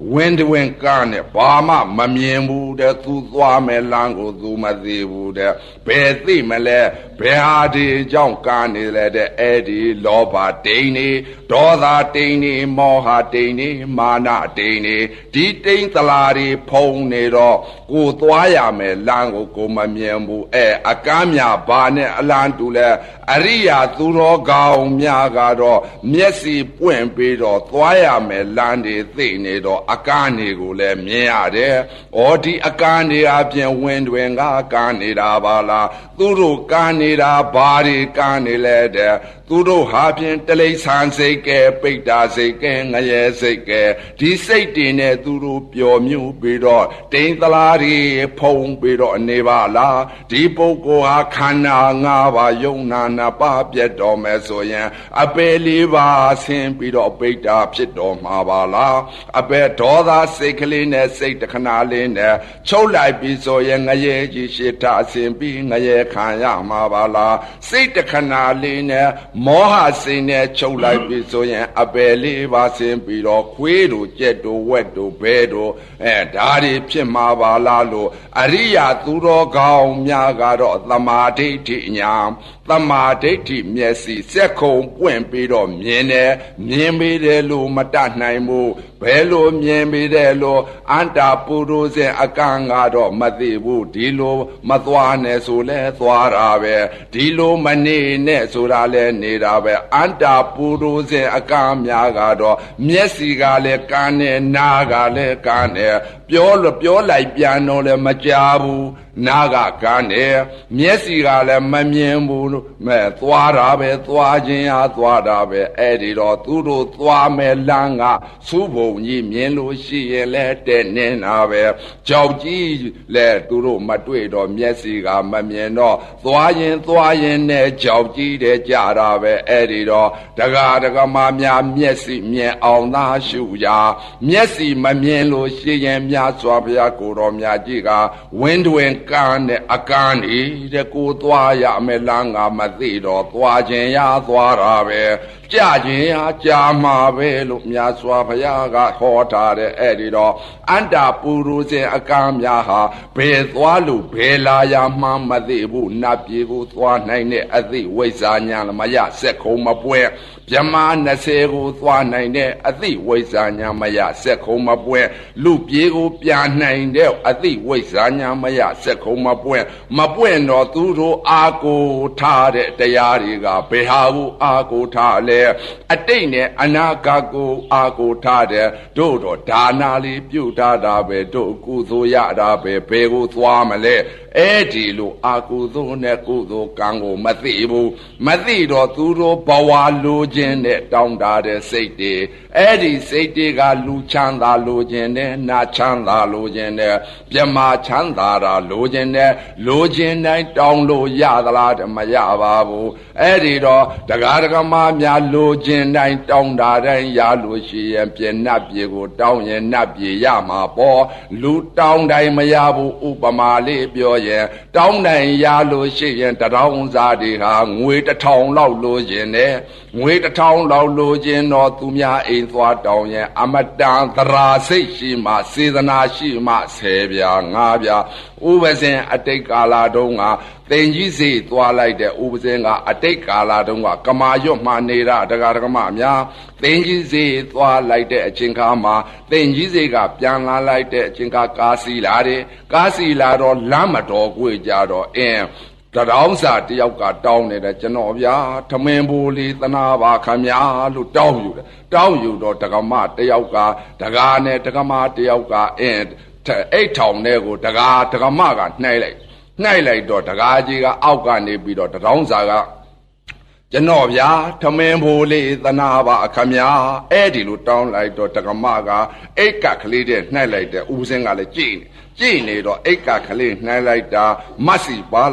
win to win garnet, Bama, Mamiemu, the Tuthwame Lango, Zumazibu, the Bethimele, Beadi, John Carney, the Eddie, Loba, Dani, Doza Dani, Moha Dani, Mana Dani, Diting Talari, Ponido, Gutwayame, Lango, Gumamiemu, E, Akamia, Bane, Alandule, Aria, Turo, Gao, Miagado, Messi, Puempido, Twayame, Landi, Thinido, Akani, Gule, Miade, Odi Akani, Abian, Windwing, Akani, Bala, Turu, Kanida, Body, Kanile, there. Turu Habian, Tele Sanseke, Pita Seke, Naye Seke, Disatine, Turu, Pio Mu Bido, Tintalari, Pong Bido, Nevala, Dipo Goa Kana, Nava, Yonana, Babia Domesoyan, Abeliva, Sim Bido, Pita, Pito, Mavala, Abet, Toda, Sekeline, Sata Canaline, Chola Bisoyan, Naye, Shita, Simbi, Naye, Kanya, Mavala, Sata Canaline, Moha Sine, Chola Bisoyan, Abeliva, Simbido, Quido, Jeto, Weto, Bedo, and Daddy Pimavalalo, Aria, Turo, Gao, Miagado, Lamati, Tinyam, Lamati, Messi, Seko, Wempido, Miene, Miembidelo, Matanaimu, Belo, Miembidelo, Anta Puruze, Akangado, Madibu, Dilo, Matwane, Sule, Thuarabe, Dilo, Manine, Surale, Nidabe, Anta Puruze, Akamiagado, Mesigale, Cane, Nagale, Cane, Piolo, Piola, Piano, Majabu, Naga Cane, Mesigale, Mamiembu, Me, Thuarabe, Thuajia, Thuarabe, Edido, Turu, Thuame, Langa, Subo, Yi, Mielo, Shi, Let, Nenabe, Chauji, Let, Turu, Matuido, Mesiga, Mamieno, Thuayin, Thuayin, Chauji, de Jarabe, Edido, Daga, Daga, Mamia, Mesi, Mie, Auna, Shuya, Mesi, Mamielo, Shi, and Mia, Swabia, Kuromia, Jiga, Windwin, Kane, Akani, the Kutwaya, Melanga, Mazido, Thuajia, Thuarabe, Jajia, Jama, Velumia, Swapayaga, Hota, the Edido, Anda Puruse, Akamyaha, Bezwalu, Belaya, Mamma, Zibu, Napigu, Thwanine, Azi, Wazanya, Maya, Sekoma Pue, Jamana Seru, Thwanine, Azi, Wazanya, Maya, Sekoma Pue, Lupigu, Pianine, Azi, Wazanya, Maya, Sekoma Pue, Mabueno, Turu, Ako, Tade, Dayariga, Behavu, Ako, Tale, Atene, Anakago, Ako, Tade, Dodo, Danali, Putadabe, Do, Kuzo, Yadabe, Pegu, Thwamale, Edilu, Akuzo, Nekuzo, Kango, Mathibu, Mathido, Turo, Bawalu, Jene, Down Dade, Sate, Edi, Sate, Luchanda, Logene, Nachanda, Logene, Piama Chandara, Logene, Logene, Down Lo Yadala, Mayababu, Edido, Dagarama, Logene, Down Dade, Yalushi, and Pienapiego, Down in Napi, Yama, Bo, Loot Down Mayabu, Upamali, Bio. Down and Yalo she and the down Zadi, with the town low login, with the town low login, or Tumia in what down ye, Amadan, the Rasi, she must see the Nashi, must save ya, Navia, Ubezen, a take Aladonga, then you see twilight the Ubezenga, a take Aladonga, Kamayo Manera, the Gargamamia, then you see twilight the Chinkama, then you see Piana like the Chinka Kasi Lade, Kasi Lado, Lamato, Guijado, and the downside, the Yoka down in the Genovia, Tamembuli, the Nava, Kamia, look down you, down you, Tagama, the Yoka, Tagane, Tagama, the Yoka, and eight town nego, Taga, Tagamaga, Nailay, Nailay, Tagajiga, Augani, Bido, the Downsaga. Genovia, Tamembuli, the Nava, Kamia, Eddie, look down like Tagamaga, Eka Kalide, Nailay, the Uzinga, the Gene. Gene, Eka Kalid, Nailay, Masi Balade.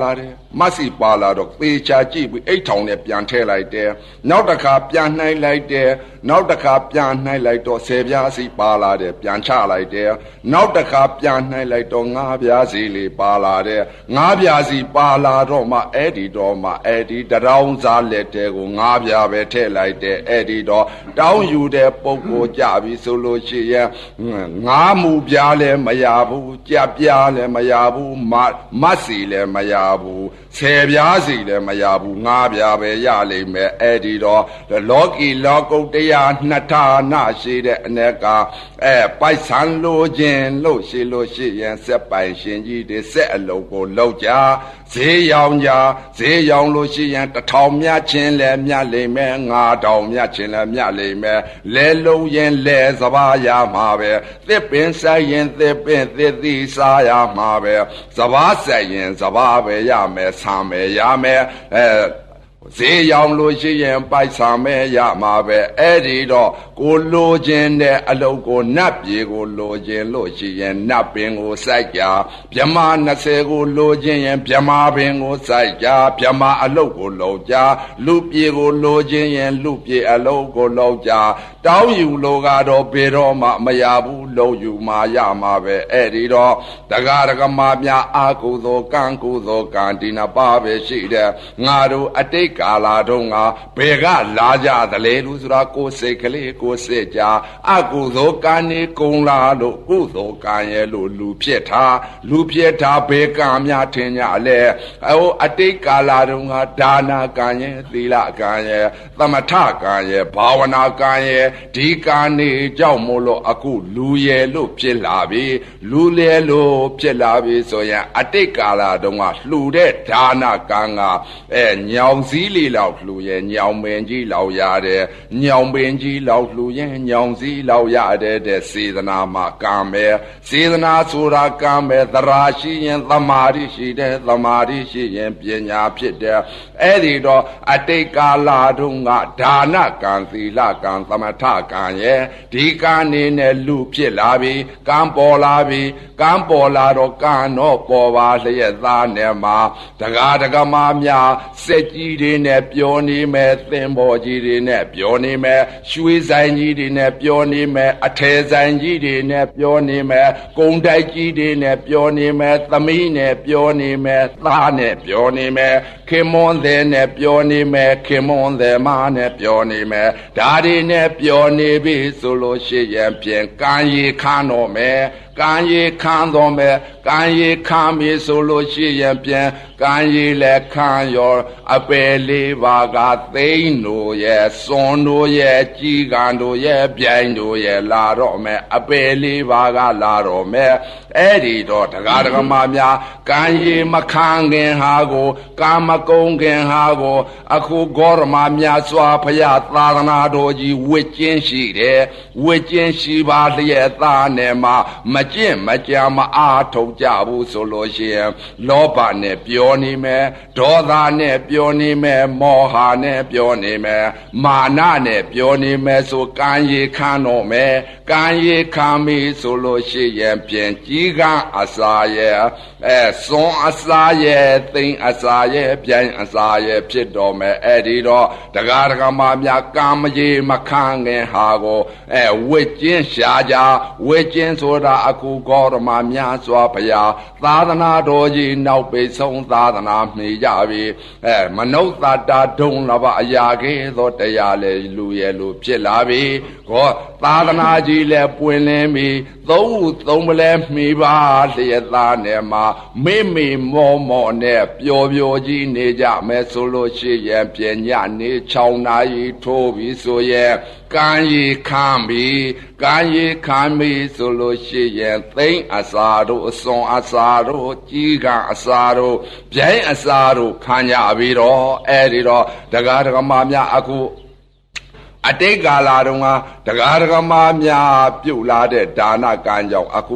မတ်စီပါလာတော့သေချာကြည့်ပြီးအိတ်ထောင်နဲ့ပြန်ထည့်လိုက်တယ်နောက်တစ်ခါပြန်နှိုင်းလိုက်တယ်နောက်တစ်ခါပြန်နှိုင်းလိုက်တော့ဆယ်ပြားစီပါလာတယ်ပြန်ချလိုက်တယ်နောက်တစ်ခါပြန်နှိုင်းလိုက်တော့ငါးပြားစီလေးပါလာတယ်ငါးပြားစီပါလာတော့မှအဲ့ဒီတော့မှအဲ့ဒီတရောင်းစားလက်တဲကိုငါးပြားပဲထည့်လိုက်တယ်အဲ့ဒီတော့တောင်းယူတဲ့ပုံကိုကြပြီဆိုလို့ရှိရင်ငါးမူပြားလည်းမရဘူးကြက်ပြားလည်းမရဘူးမမတ်စီလည်းမရဘူးဆယ်ပြားစီလည်းမရဘူးငါးပြားပဲရလိမ့်မယ်အဲ့ဒီတော့လောကီလောကုတ်တရားနှစ်ဌာနရှိတဲ့အ ਨੇ ကအဲပိုက်ဆံလိုခြင်းလို့ရှိလို့ရှိရင်စက်ပိုင်ရှင်ကြီးတွေစက်အလုံးကိုလောက်ကြဈေးရောင်ကြဈေးရောင်လို့ရှိရင်တစ်ထောင်မြတ်ချင်းလည်းမြတ်လိမ့်မယ်ငါးထောင်မြတ်ချင်းလည်းမြတ်လိမ့်မယ်လဲလုံးရင်လဲစပါးရမှာပဲသစ်ပင်ဆိုင်ရင်သစ်ပင်သစ်သီးစားရမှာပဲစပါးဆိုင်ရင်စပါးပဲရမယ်ဆံပဲရမယ်အဲဈေးရောင်လို့ရှိရင်ပိုက်ဆံမဲရမှာပဲအဲ့ဒီတော့ကိုလိုခြင်းတဲ့အလုပ်ကိုနတ်ပြေကိုလိုခြင်းလို့ရှိရင်နတ်ပင်ကိုစိုက်ကြဗြဟ္မာနှစ်ဆယ်ကိုလိုခြင်းရင်ဗြဟ္မာပင်ကိုစိုက်ကြဗြဟ္မာအလုပ်ကိုလုပ်ကြလူပြေကိုလိုခြင်းရင်လူပြေအလုပ်ကိုလုပ်ကြတောင်းယူလို့ကတော့ဘယ်တော့မှမရဘူးလုံယူမှရမှာပဲအဲ့ဒီတော့တက္ကရာကမများအာကုသိုလ်ကံကုသိုလ်ကံဒီနှစ်ပါးပဲရှိတယ်ငါတို့အတိတ်ကာလာတော့ငါဘယ်ကလာကြသလဲလို့ဆိုတာကိုယ်စိတ်ကလေးကိုယ်စိတ်ကြအကုသိုလ်ကံနေကုံလာလို့ကုသိုလ်ကံရဲ့လို့လူဖြစ်တာလူဖြစ်တာဘယ်ကံများထင်ကြလဲဟိုအတိတ်ကာလာတော့ငါဒါနာကံရဲ့သီလကံရဲ့သမထကံရဲ့ဘာဝနာကံရဲ့ဒီကံနေကြောင့်မို့လို့အခုလူရဲ့လို့ဖြစ်လာပြီလူလေလို့ဖြစ်လာပြီဆိုရင်အတိတ်ကာလာတော့ငါလှူတဲ့ဒါနာကံကအဲညောင်စည်းလေးလောက်လှူရဲ့ညောင်ပင်ကြီးလောက်ရတယ်ညောင်ပင်ကြီးလောက်လှူရဲ့ညောင်စည်းလောက်ရတယ်တဲ့စေတနာမှာကံပဲစေတနာဆိုတာကံပဲသရာရှိရင်သမာဓိရှိတယ်သမာဓိရှိရင်ပညာဖြစ်တယ်အဲ့ဒီတော့အတိတ်ကာလတုန်းကဒါနကံသီလကံသမထကံရဲ့ဒီကံနေနဲ့လူဖြစ်လာပြီကံပေါ်လာပြီကံပေါ်လာတော့ကံတော့ပေါ်ပါလျက်သားနဲ့မှာတကားတကမာများစက်ကြီးတွေနဲ့ပြောနေမယ်သင်္ဘောကြီးတွေနဲ့ပြောနေမယ်ရွှေဆိုင်ကြီးတွေနဲ့ပြောနေမယ်အထည်ဆိုင်ကြီးတွေနဲ့ပြောနေမယ်ကုန်းတိုက်ကြီးတွေနဲ့ပြောနေမယ်သမီးနဲ့ပြောနေမယ်သားနဲ့ပြောနေမယ်ခင်မွန်းတဲ့နဲ့ပြောနေမယ်ခင်မွန်းတဲ့မနဲ့ပြောနေမယ်ဒါတွေနဲ့ပြောနေပြီဆိုလို့ရှိရင်ပြင်ကံရီခန်းတော်မယ်ကံရီခန်းတော်မယ်ကံရီခန်းပြီဆိုလို့ရှိရင်ပြင်ကံရီလည်းခန်းရောအပယ်လေးပါးကသိန်းတို့ရဲ့စွန်တို့ရဲ့ကြီးကံတို့ရဲ့ပြိုင်တို့ရဲ့လာတော့မယ်အပယ်လေးပါးကလာတော့မယ်အဲ့ဒီတော့တရားဓမ္မများကံရီမခံခင်ဟာကိုကာမကုံခင်ဟာကိုအခုဂေါရမများစွာဘုရားသာသနာတော်ကြီးဝစ်ကျင်းရှိတယ်ဝစ်ကျင်းရှိပါလျက်သားနဲ့မှမကျင့်မကြံမအားထုတ်ကြဘူးဆိုလို့ရှိရင်လောဘနဲ့ပြောနေမယ်ဒေါသနဲ့ပြောနေမယ်မောဟနဲ့ပြောနေမယ်မာနနဲ့ပြောနေမယ်ဆိုကံရီခံတော့မယ်ကံရီခံပြီဆိုလို့ရှိရင်ပြင်ကြီးကံအစာရဲ့အဲစွန်အစာရဲ့သိမ့်အစာရဲ့ပြိုင်အစာရဲ့ဖြစ်တော်မယ်အဲ့ဒီတော့တရားဓမ္မများကံမကြီးမခံခင်ဟာကိုအဲဝစ်ကျင်းရှားကြဝစ်ကျင်းဆိုတာအခုဂေါရမများစွာဘုရားသာသနာတော်ကြီးနောက်ပိဆုံးသာသနာမှီကြပြီအဲမနုဿတာဒုံလဘအရာကေသောတရားလေလူရဲ့လူဖြစ်လာပြီကောသာသနာကြီးလည်းပွင့်လင်းပြီသုံးဦးသုံးပလဲမှီပါလျက်သားနဲ့မှာမိမိမောမောနဲ့ပျော်ပျော်ကြီးနေကြမယ်ဆိုလို့ရှိရင်ပြညနေ၆နာရီထိုးပြီဆိုရင်ကံရီခံပြီကံရီခံပြီဆိုလို့ရှိရင်သိမ့်အစာတို့အစွန်အစာတို့ကြီးကံအစာတို့ပြိုင်အစာတို့ခံကြပြီတော့အဲ့ဒီတော့တရားဓမ္မများအခုအတိတ်ကာလတုန်းကတရားဓမ္မများပြုတ်လာတဲ့ဒါနကံကြောင့်အခု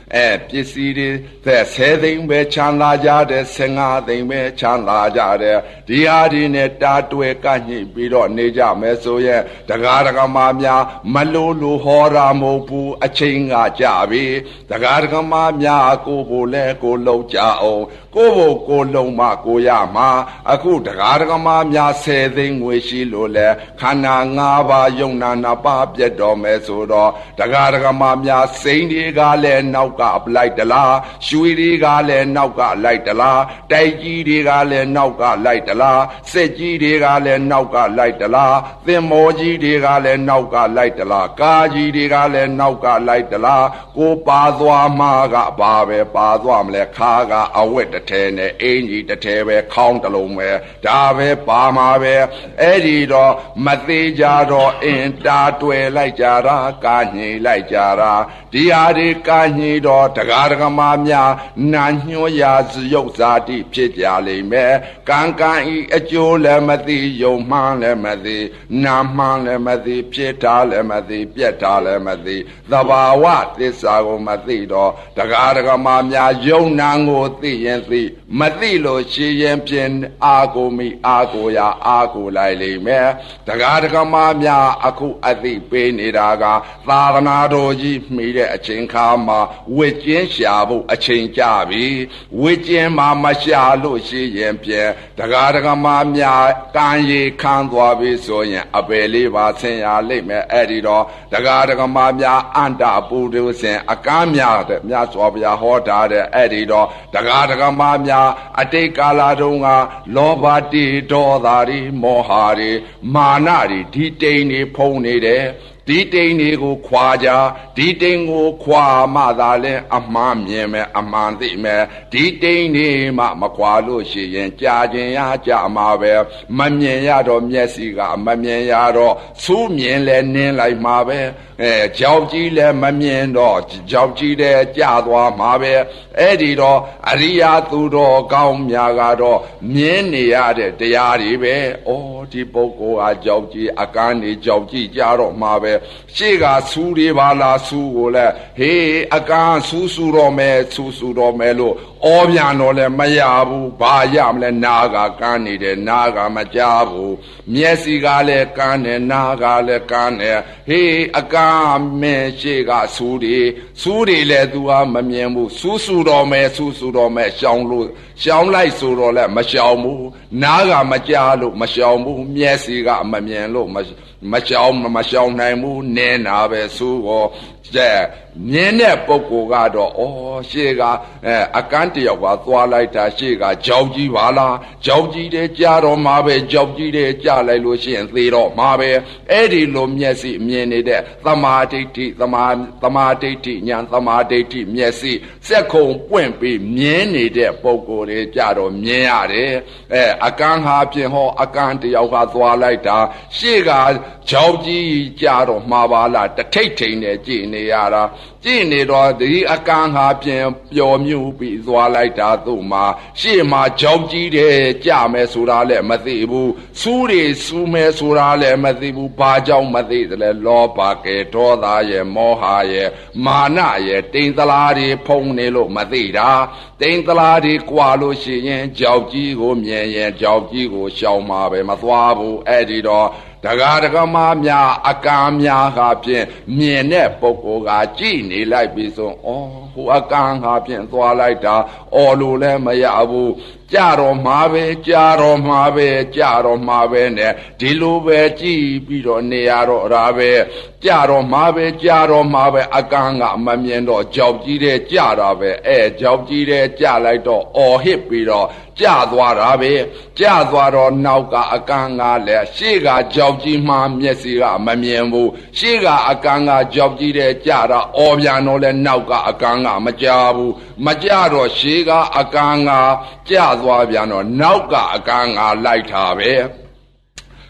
အဲပစ္စည်းတွေသက်ဆယ်သိန်းပဲချမ်းသာကြတယ်ဆယ်ငါးသိန်းပဲချမ်းသာကြတယ်ဒီဟာဒီနဲ့တားတွဲကညှိပြီးတော့နေကြမယ်ဆိုရင်တရားဓမ္မများမလို့လို့ဟောတာမဟုတ်ဘူးအချိန်ကကြပြီတရားဓမ္မများကိုဘိုလဲကိုလုံးကြအောင်ကိုဘိုကိုလုံးမကိုရမှာအခုတရားဓမ္မများဆယ်သိန်းငွေရှိလို့လဲခန္ဓာ၅ပါးယုံနာနာပါပြတ်တော်မယ်ဆိုတော့တရားဓမ္မများစိန်တွေကလည်းနောက်ကလိုက်တလားရွှေတွေကလည်းနောက်ကလိုက်တလားတိုက်ကြီးတွေကလည်းနောက်ကလိုက်တလားစက်ကြီးတွေကလည်းနောက်ကလိုက်တလားသင်္ဘောကြီးတွေကလည်းနောက်ကလိုက်တလားကားကြီးတွေကလည်းနောက်ကလိုက်တလားကိုပါသွားမှာကဘာပဲပါသွားမလဲခါကအဝတ်တစ်ထဲနဲ့အင်ကြီးတစ်ထဲပဲခေါင်းတစ်လုံးပဲဒါပဲပါမှာပဲအဲ့ဒီတော့မသေးကြတော့အင်တာတွယ်လိုက်ကြတာကာညိလိုက်ကြတာဒီဟာဒီကာညိတော့တရားဓမ္မများနာညွှရာရုပ်ဇာတိဖြစ်ကြလိမ့်မယ်ကံကံဤအကျိုးလည်းမသိယုံမှန်းလည်းမသိနာမှန်းလည်းမသိဖြစ်တာလည်းမသိပြက်တာလည်းမသိသဘာဝသစ္စာကိုမသိတော့တရားဓမ္မများယုံနာကိုသိရင်သိမသိလို့ရှိရင်ဖြင့်အာကိုမိအာကိုရာအာကိုလိုက်လိမ့်မယ်တရားဓမ္မများအခုအသိပေးနေတာကသာသနာတော်ကြီးမိတဲ့အချိန်ခါမှာဝိကျင်းရှာဖို့အချိန်ကြပြီဝိကျင်းမှာမရှာလို့ရှိရင်ဖြင့်တရားဓမ္မများကံရည်ခံသွားပြီဆိုရင်အပယ်လေးပါဆင်ရလိမ့်မယ်အဲ့ဒီတော့တရားဓမ္မများအန္တပုရုဇဉ်အကမ်းများတဲ့မြတ်စွာဘုရားဟောထားတဲ့အဲ့ဒီတော့တရားဓမ္မများအတိတ်ကာလတုန်းကလောဘတိဒေါသတွေမောဟတွေမာနတွေဒီတိန်တွေဖုံးနေတယ်ဒီတိန်တွေကိုခွာကြဒီတိန်ကိုခွာမှသာလဲအမှန်မြင်မယ်အမှန်သိမယ်ဒီတိန်တွေမှမခွာလို့ရှိရင်ကြာခြင်းရကြမှာပဲမမြင်ရတော့မျက်စိကမမြင်ရတော့စူးမြင်လဲနင်းလိုက်မှာပဲအဲကြောက်ကြီးလဲမမြင်တော့ကြောက်ကြီးတဲ့ကြာသွားမှာပဲအဲ့ဒီတော့အရိယာသူတော်ကောင်းများကတော့မြင်နေရတဲ့တရားတွေပဲဩဒီပုဂ္ဂိုလ်ဟာကြောက်ကြီးအကန်းနေကြောက်ကြီးကြတော့မှာပဲရှေ့ကဆူတွေပါလားဆူကိုလဲဟေးအကန်းဆူဆူတော့မယ်ဆူဆူတော့မယ်လို့ဩပြန်တော့လဲမရဘူးဘာရမလဲနာကကန်းနေတယ်နာကမကြားဘူးမျက်စိကလည်းကန်းတယ်နာကလည်းကန်းတယ်ဟေးအကန်းမင်းရှေ့ကဆူတွေဆူတွေလဲသူဟာမမြင်ဘူးဆူဆူတော့မယ်ဆူဆူတော့မယ်ရှောင်လို့ရှောင်လိုက်ဆိုတော့လဲမရှောင်ဘူးနာကမကြားလို့မရှောင်ဘူးမျက်စိကမမြင်လို့မမရှောင်မရှောင်နိုင်ဘူးနင်းတာပဲဆူကိုတဲ့မြင်တဲ့ပုဂ္ဂိုလ်ကတော့ဩရှေ့ကအဲအကန်းတယောက်ပါသွားလိုက်တာရှေ့ကကြောက်ကြီးပါလားကြောက်ကြီးတဲ့ကြာတော့မှာပဲကြောက်ကြီးတဲ့ကြာလိုက်လို့ရှိရင်သေတော့မှာပဲအဲ့ဒီလိုမျက်စိမြင်နေတဲ့သမာဓိဋ္ဌိသမာသမာဓိဋ္ဌိဉာဏ်သမာဓိဋ္ဌိမျက်စိစက်ခုံပွင့်ပြီးမြင်နေတဲ့ပုဂ္ဂိုလ်တွေကြာတော့မြင်ရတယ်အဲအကန်းဟာပြင်ဟောအကန်းတယောက်ကသွားလိုက်တာရှေ့ကကြောက်ကြီးကြာတော့မှာပါလားတထိတ်ထိန်နဲ့ကြည်နေရတာကြည့်နေတော့ဒီအကန်းဟာပြင်ပျော်မြူပြီးသွားလိုက်တာသူ့မှာရှေ့မှာကြောက်ကြီးတယ်ကြမယ်ဆိုတာလည်းမသိဘူးစူးတွေစူးမယ်ဆိုတာလည်းမသိဘူးဘာကြောင့်မသိသလဲလောဘကဲဒေါသရဲ့မောဟရဲ့မာနရဲ့တိမ်သလားတွေဖုံးနေလို့မသိတာတိမ်သလားတွေကွာလို့ရှိရင်ကြောက်ကြီးကိုမြင်ရင်ကြောက်ကြီးကိုရှောင်မှာပဲမသွားဘူးအဲ့ဒီတော့တရားဓမ္မများအကံများဟာဖြင့်မြင်တဲ့ပုဂ္ဂိုလ်ကကြည်နေလိုက်ပြီဆိုဩဟိုအကံဟာဖြင့်သွားလိုက်တာအော်လို့လည်းမရဘူးကြတော့မှာပဲကြတော့မှာပဲကြတော့မှာပဲနဲ့ဒီလိုပဲကြည်ပြီးတော့နေရတော့ဒါပဲကြတော့မှာပဲကြတော့မှာပဲအကံကမမြင်တော့ကြောက်ကြီးတဲ့ကြတာပဲအဲကြောက်ကြီးတဲ့ကြလိုက်တော့အော်ဟစ်ပြီးတော့ကြသွားတာပဲကြသွားတော့နောက်ကအကံကလည်းရှေ့ကကြောက်ကြီးမှမျက်စိကမမြင်ဘူးရှေ့ကအကံကကြောက်ကြီးတဲ့ကြတာအော်ပြန်တော့လဲနောက်ကအကံကမကြားဘူးမကြတော့ရှေ့ကအကံကကြသွားပြန်တော့နောက်ကအကံကလိုက်တာပဲ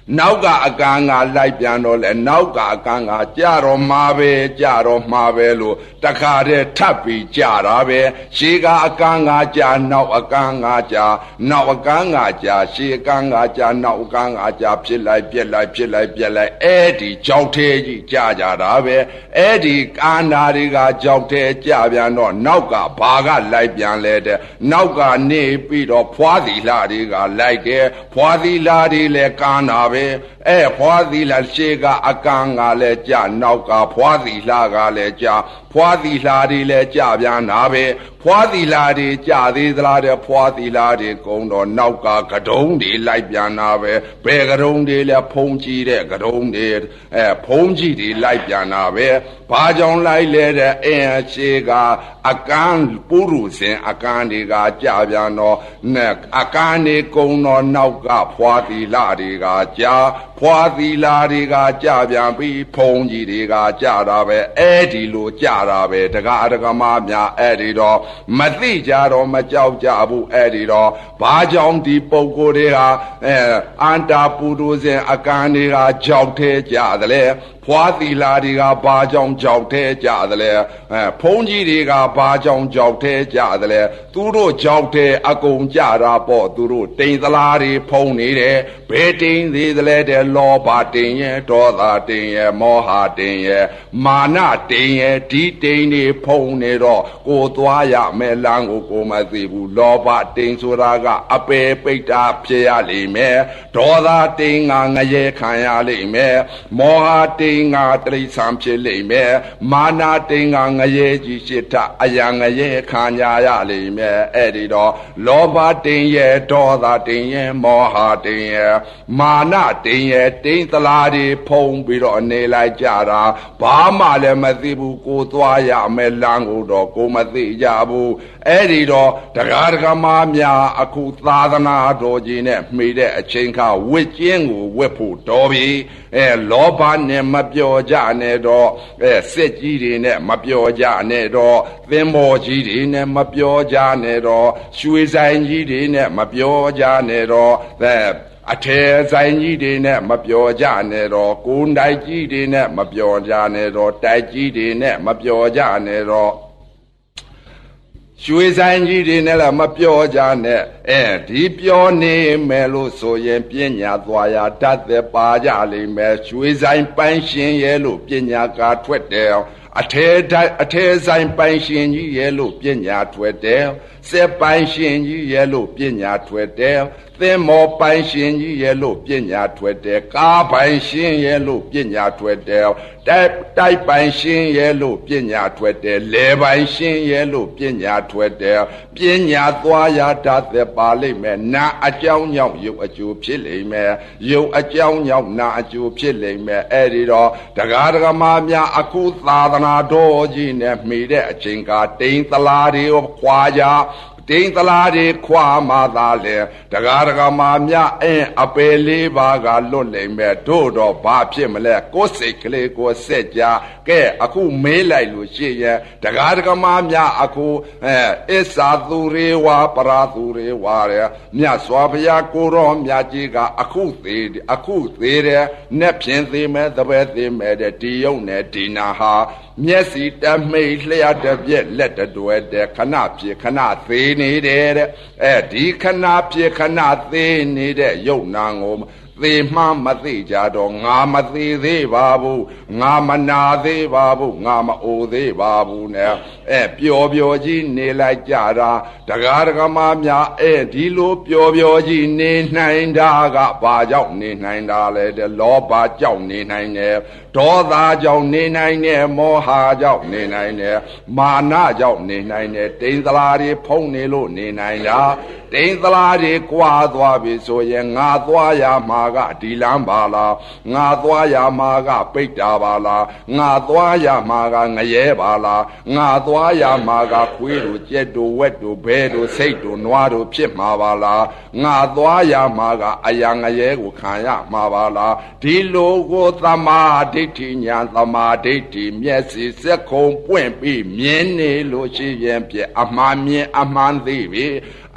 နောက်ကအကန်းကလိုက်ပြန်တော့လဲနောက်ကအကန်းကကြတော့မှာပဲကြတော့မှာပဲလို့တခါတည်းထပ်ပြီးကြတာပဲရှေးကအကန်းကကြနောက်အကန်းကကြနောက်အကန်းကကြရှေးအကန်းကကြနောက်အကန်းကကြဖြစ်လိုက်ပြက်လိုက်ဖြစ်လိုက်ပြက်လိုက်အဲ့ဒီကြောက်သေးကြီးကြကြတာပဲအဲ့ဒီကာနာတွေကကြောက်သေးကြပြန်တော့နောက်ကဘာကလိုက်ပြန်လဲတဲ့နောက်ကနေပြီးတော့ဖွားသီလာတွေကလိုက်တယ်ဖွားသီလာတွေလည်းကာနာပဲအဲဖွားသီလာရှေးကအကန်းကလည်းကြနောက်ကဖွားသီလာကလည်းကြဖွားသီလာတွေလည်းကြပြန်တာပဲဖွားသီလာတွေကြသေးသလားတဲ့ဖွားသီလာတွေကုန်းတော့နောက်ကကတုံးတွေလိုက်ပြန်တာပဲဘယ်ကတုံးတွေလဲဖုံးကြည့်တဲ့ကတုံးတွေအဲဖုံးကြည့်တွေလိုက်ပြန်တာပဲဘာကြောင့်လိုက်လဲတဲ့အင်းရှေးကအကန်းပုရုဇဉ်အကန်းတွေကကြပြန်တော့နဲ့အကန်းတွေကုန်းတော့နောက်ကဖွားသီလာတွေကကြဖွားသီလာတွေကကြပြန်ပြီးဖုံးကြီးတွေကကြတာပဲအဲ့ဒီလိုကြတာပဲတကားတကမားများအဲ့ဒီတော့မသိကြတော့မကြောက်ကြဘူးအဲ့ဒီတော့ဘာကြောင့်ဒီပုဂ္ဂိုလ်တွေဟာအဲအန္တာပုရုဇဉ်အကန်းတွေကကြောက်သေးကြတယ်လေဖွားသီလာတွေကဘာကြောင့်ကြောက်သေးကြတယ်လဲအဲဖုံးကြီးတွေကဘာကြောင့်ကြောက်သေးကြတယ်လဲသူတို့ကြောက်တဲ့အကုန်ကြတာပေါ့သူတို့တိမ်သလားတွေဖုံးနေတယ်ဘယ်တိမ်သေးတယ်လဲတဲ့လောဘတိမ်ရဲ့ဒေါသတိမ်ရဲ့မောဟတိမ်ရဲ့မာနတိမ်ရဲ့ဒီတိမ်တွေဖုံးနေတော့ကိုသွားရမယ်လမ်းကိုကိုမသိဘူးလောဘတိမ်ဆိုတာကအပေပိတ်တာဖြစ်ရလိမ့်မယ်ဒေါသတိမ်ကငရဲခံရလိမ့်မယ်မောဟတိမ်ငါတိဆံဖြစ်လိမ့်မယ်မာနတိန်ကငရဲကြီးရှိထအယံငရဲခံကြရလိမ့်မယ်အဲ့ဒီတော့လောဘတိန်ရဲ့ဒေါသတိန်ရဲ့မောဟတိန်ရဲ့မာနတိန်ရဲ့တိန်သလားတွေဖုံးပြီးတော့အနေလိုက်ကြတာဘာမှလည်းမသိဘူးကိုသွားရမယ်လမ်းကိုတော့ကိုမသိကြဘူးအဲ့ဒီတော့တရားဓမ္မများအခုသာသနာတော်ကြီးနဲ့မှီတဲ့အချိန်ခါဝစ်ကျင်းကိုဝစ်ဖို့တော်ပြီအဲလောဘနဲ့မပြောကြနဲ့တော့အဲစစ်ကြီးတွေနဲ့မပြောကြနဲ့တော့သင်္ဘောကြီးတွေနဲ့မပြောကြနဲ့တော့ရွှေဆိုင်ကြီးတွေနဲ့မပြောကြနဲ့တော့အဲအထေဆိုင်ကြီးတွေနဲ့မပြောကြနဲ့တော့ကိုယ်တိုက်ကြီးတွေနဲ့မပြောကြနဲ့တော့တိုက်ကြီးတွေနဲ့မပြောကြနဲ့တော့ရွှေဆိုင်ကြီးတွေနဲ့လည်းမပြောကြနဲ့အဲဒီပြောနေမယ်လို့ဆိုရင်ပညာသွားရတတ်သက်ပါကြလိမ့်မယ်ရွှေဆိုင်ပိုင်ရှင်ရဲ့လို့ပညာကာထွက်တယ်အထေအထေဆိုင်ပိုင်ရှင်ကြီးရဲ့လို့ပညာထွက်တယ်စက်ပိုင်ရှင်ကြီးရဲ့လို့ပညာထွက်တယ်သင်္ဘောပိုင်ရှင်ကြီးရဲ့လို့ပညာထွက်တယ်ကားပိုင်ရှင်ရဲ့လို့ပညာထွက်တယ်တိုက်တိုက်ပိုင်ရှင်ရဲ့လို့ပညာထွက်တယ်လယ်ပိုင်ရှင်ရဲ့လို့ပညာထွက်တယ်ပညာသွားရတတ်သက်ပါလိမ့်မယ်နာအကြောင်းကြောင့်ရုပ်အကျိုးဖြစ်လိမ့်မယ်ရုပ်အကြောင်းကြောင့်နာအကျိုးဖြစ်လိမ့်မယ်အဲ့ဒီတော့တရားဓမ္မများအခုသာသနာတော်ကြီးနဲ့မှီတဲ့အချိန်ကတိန်သလားတွေကိုခွာကြတိန်သလားတွေခွာမှသာလေတရားဓမ္မများအင်းအပယ်လေးပါးကလွတ်လိမ့်မယ်တို့တော့ဘာဖြစ်မလဲကိုယ်စိတ်ကလေးကိုစက်ကြကဲအခုမေးလိုက်လို့ရှိရင်တရားဓမ္မများအခုအဲအစ္ဆာသူရေဝါပရာသူရေဝါရဲ့မြတ်စွာဘုရားကိုရောမြတ်ကြီးကအခုသေးအခုသေးတယ်နဲ့ဖြင့်သေးမယ်တပည့်သေးမယ်တဲ့ဒီယုံနဲ့ဒီနာဟာမျက်စီတမိတ်လျှက်တစ်ပြက်လက်တတွဲတဲ့ခဏဖြစ်ခဏသေးနေတယ်တဲ့အဲဒီခဏဖြစ်ခဏသေးနေတဲ့ယုံနာကိုသေမှမသိကြတော့ငါမသိသေးပါဘူးငါမနာသေးပါဘူးငါမအိုသေးပါဘူးနဲ့အဲပျော်ပျော်ကြီးနေလိုက်ကြတာတရားဓမ္မများအဲဒီလိုပျော်ပျော်ကြီးနေနိုင်တာကဘာကြောင့်နေနိုင်တာလဲတဲ့လောဘကြောင့်နေနိုင်တယ်ဒေါသကြောင့်နေနိုင်တယ်မောဟကြောင့်နေနိုင်တယ်မာနကြောင့်နေနိုင်တယ်တိန်သလားတွေဖုံးနေလို့နေနိုင်တာတိန်သလားတွေကွာသွားပြီဆိုရင်ငါသွားရမှာကဒီလမ်းပါလားငါသွားရမှာကပိတ်တာပါလားငါသွားရမှာကငရဲပါလားငါသွားရမှာကခွေးတို့ကြက်တို့ဝက်တို့ဘဲတို့စိတ်တို့နွားတို့ဖြစ်မှာပါလားငါသွားရမှာကအယံငရဲကိုခံရမှာပါလားဒီလိုကိုသမာဓိဋ္ဌိညာသမာဓိဋ္ဌိမျက်စိစက်ခုံပွင့်ပြီးမြင်နေလို့ရှိရင်ပြအမှန်မြင်အမှန်သိပြီ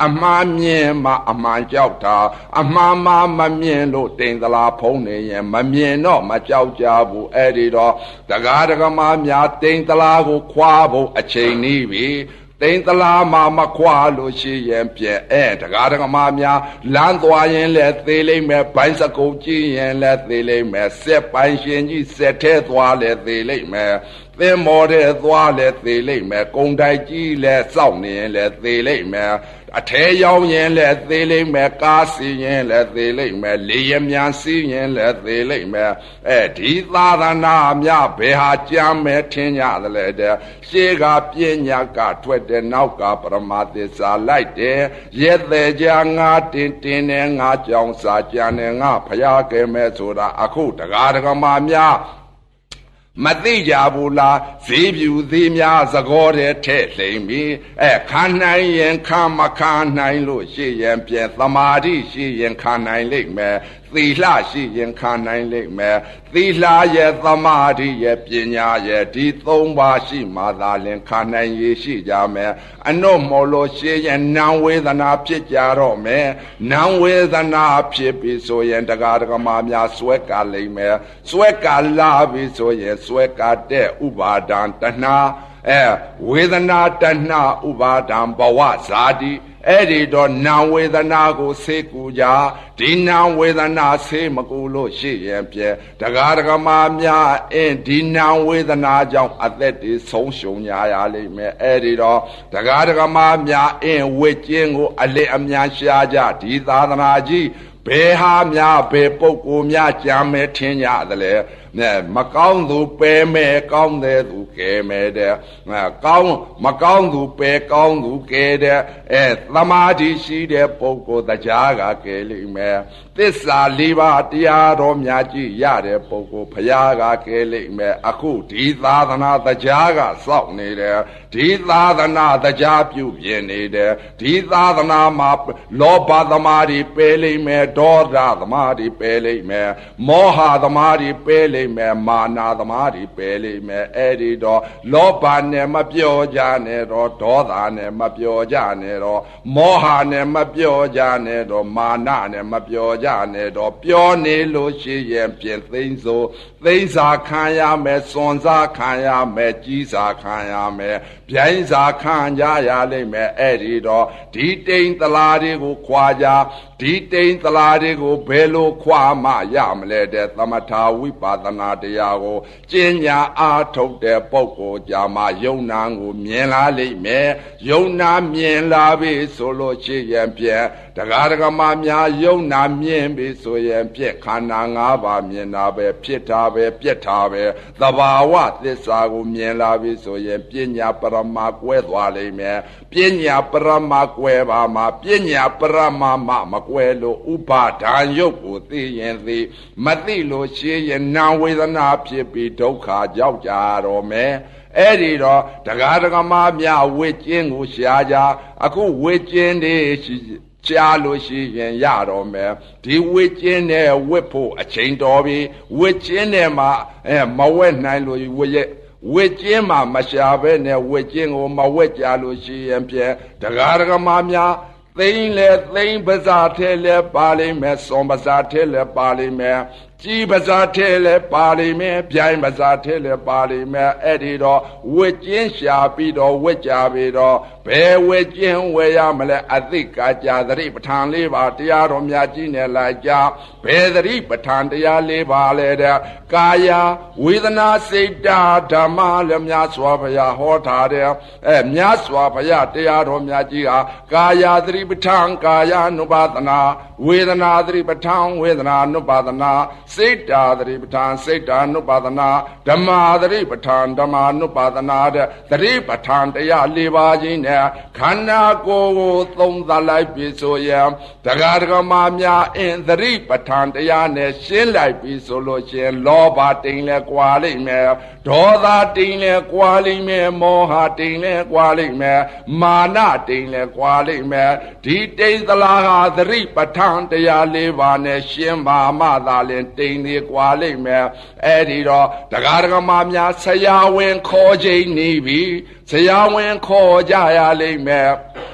အမှားမြင်မှအမှန်ကြောက်တာအမှားမှမမြင်လို့တိမ်သလားဖုံးနေရင်မမြင်တော့မကြောက်ကြဘူးအဲ့ဒီတော့တရားဓမ္မများတိမ်သလားကိုခွာဖို့အချိန်နည်းပြီတိမ်သလားမှာမခွာလို့ရှိရင်ပြဲအဲတရားဓမ္မများလမ်းသွားရင်လည်းသေးလိမ့်မယ်ဘိုင်းစကုပ်ကြည့်ရင်လည်းသေးလိမ့်မယ်စက်ပိုင်ရှင်ကြီးစက်ထဲသွားလည်းသေးလိမ့်မယ်သင်္ဘောတဲ့သွားလည်းသေးလိမ့်မယ်ကုန်းတိုက်ကြီးလည်းစောင့်နေရင်လည်းသေးလိမ့်မယ်အထဲရောက်ရင်လည်းသေးလိမ့်မယ်ကားစီရင်လည်းသေးလိမ့်မယ်လေရမြန်စီရင်လည်းသေးလိမ့်မယ်အဲဒီသာသနာမြဘယ်ဟာကြမ်းမဲ့ထင်ကြသလဲတဲ့ရှေးကပညာကထွက်တဲ့နောက်ကပရမသစ္စာလိုက်တယ်ရဲသေးကြငါတင်တင်နဲ့ငါကြောင်စာကြံနဲ့ငါဖျားခဲ့မဲ့ဆိုတာအခုတရားဓမ္မများမသိကြဘူးလားဈေးပြူသေးများသကောတဲ့ထဲ့လိမ့်ပြီအဲခံနိုင်ရင်ခံမခံနိုင်လို့ရှိရင်ပြန်သမာဓိရှိရင်ခံနိုင်လိမ့်မယ်သီလရှိရင်ခံနိုင်လိမ့်မယ်သီလရဲ့သမာဓိရဲ့ပညာရဲ့ဒီသုံးပါးရှိမှသာလင်ခံနိုင်ရရှိကြမယ်အနုမောလို့ရှိရင်နာဝေဒနာဖြစ်ကြတော့မယ်နာဝေဒနာဖြစ်ပြီဆိုရင်တရားဓမ္မများစွဲကလိမ့်မယ်စွဲကလာပြီဆိုရင်စွဲကတဲ့ဥပါဒံတဏှာအဲဝေဒနာတဏှာဥပါဒံဘဝဇာတိအဲ့ဒီတော့နာဝေဒနာကိုဆေးကူကြဒီနာဝေဒနာဆေးမကူလို့ရှိရင်ပြဲတရားဓမ္မများအင်းဒီနာဝေဒနာကြောင့်အသက်တွေဆုံးရှုံးကြရလိမ့်မယ်အဲ့ဒီတော့တရားဓမ္မများအင်းဝိကျင်းကိုအလက်အများရှားကြဒီသာသနာကြီးဘယ်ဟာများဘယ်ပုဂ္ဂိုလ်များကြံမဲ့ထင်ကြသလဲနဲ့မကောင်းသူပယ်မဲ့ကောင်းတဲ့သူကဲမဲ့တဲ့ကောင်းမကောင်းသူပယ်ကောင်းသူကဲတဲ့အဲသမာဓိရှိတဲ့ပုဂ္ဂိုလ်တရားကကဲလိမ့်မယ်သစ္စာလေးပါးတရားတော်များကြည့်ရတဲ့ပုဂ္ဂိုလ်ဘုရားကကဲလိမ့်မယ်အခုဒီသာသနာတရားကစောင့်နေတယ်ဒီသာသနာတရားပြုပြင်နေတယ်ဒီသာသနာမှာလောဘသမာဓိပယ်လိမ့်မယ်ဒေါသသမာဓိပယ်လိမ့်မယ်မောဟသမာဓိပယ်လိမ့်မယ်မာနသမာဓိပယ်လိမ့်မယ်အဲ့ဒီတော့လောဘနဲ့မပြောကြနဲ့တော့ဒေါသနဲ့မပြောကြနဲ့တော့မောဟနဲ့မပြောကြနဲ့တော့မာနနဲ့မပြောကြနဲ့တော့ပြောနေလို့ရှိရင်ပြင်သိမ့်ဆိုသိမ့်စာခံရမယ်စွန်စားခံရမယ်ကြီးစာခံရမယ်ဗျိုင်းစာခံကြရလိမ့်မယ်အဲ့ဒီတော့ဒီတိမ်တလားတွေကိုခွာကြဒီတိမ်တလားတွေကိုဘယ်လိုခွာမှရမလဲတဲ့သမထဝိပဿနာတရားကိုကျင့်ညာအားထုတ်တဲ့ပုဂ္ဂိုလ်ကြမှာယုံနာကိုမြင်လာလိမ့်မယ်ယုံနာမြင်လာပြီဆိုလို့ရှိရင်ဖြင့်တရားဓမ္မများယုံနာမြင်ပြီဆိုရင်ဖြင့်ခန္ဓာ၅ပါးမြင်တာပဲဖြစ်တာပဲပြက်တာပဲသဘာဝသစ္စာကိုမြင်လာပြီဆိုရင်ပညာပရမကွဲသွားလိမ့်မယ်ပညာပရမကွဲပါမှာပညာပရမမမကွဲလို့ဥပါဒံယုတ်ကိုသိရင်သိမသိလို့ရှိရင်နာဝေဒနာဖြစ်ပြီးဒုက္ခရောက်ကြတော့မယ်အဲ့ဒီတော့တရားဓမ္မများဝိကျင်းကိုရှားကြအခုဝိကျင်းတွေရှိကြားလို့ရှိရင်ရတော့မယ်ဒီဝိကျင်းနဲ့ဝစ်ဖို့အချိန်တော်ပြီဝိကျင်းနဲ့မှအဲမဝက်နိုင်လို့ဝရဲ့ဝိကျင်းမှာမရှာပဲနဲ့ဝိကျင်းကိုမဝက်ကြလို့ရှိရင်ဖြင့်တရားဓမ္မများသိမ့်လေသိမ့်ပါးစားထဲလဲပါလိမ့်မယ်စွန်ပါးစားထဲလဲပါလိမ့်မယ်ကြီးပါးစားထဲလဲပါလိမ့်မယ်ဗျိုင်းပါးစားထဲလဲပါလိမ့်မယ်အဲ့ဒီတော့ဝိကျင်းရှာပြီးတော့ဝက်ကြပြီးတော့ဘယ်ဝိကျင်းဝယ်ရမလဲအသိကကြာသတိပဋ္ဌာန်လေးပါတရားတော်များကြီးနဲ့လိုက်ကြဘယ်သတိပဋ္ဌာန်တရားလေးပါလဲတဲ့ကာယဝေဒနာစိတ်ဓာဓမ္မလည်းများစွာဘုရားဟောထားတယ်အဲများစွာဘုရားတရားတော်များကြီးဟာကာယသတိပဋ္ဌာန်ကာယ ानु ပါဒနာဝေဒနာသတိပဋ္ဌာန်ဝေဒနာ ानु ပါဒနာစိတ်ဓာသတိပဋ္ဌာန်စိတ်ဓာ ानु ပါဒနာဓမ္မာသတိပဋ္ဌာန်ဓမ္မာ ानु ပါဒနာတဲ့သတိပဋ္ဌာန်တရား၄ပါးကြီးနဲ့ခန္ဓာကိုယ်ကိုသုံးသပ်လိုက်ပြီဆိုရင်တရားဓမ္မများအင်သတိပဋ္ဌာန်တရားနဲ့ရှင်းလိုက်ပြီဆိုလို့ရှိရင်လောဘတိမ်လဲကွာလိမ့်မယ်ဒေါသတိမ်လဲကွာလိမ့်မယ်မောဟတိမ်လဲကွာလိမ့်မယ်မာနတိမ်လဲကွာလိမ့်မယ်ဒီတိမ်သလားဟာသတိပဋ္ဌာန်တရား၄ပါးနဲ့ရှင်းပါမှသာလင်တိမ်သေးကွာလိမ့်မယ်အဲ့ဒီတော့တရားဓမ္မများဆရာဝန်ခေါ်ချိန်နေပြီဆရာဝန်ခေါ်ကြရလိမ့်မယ်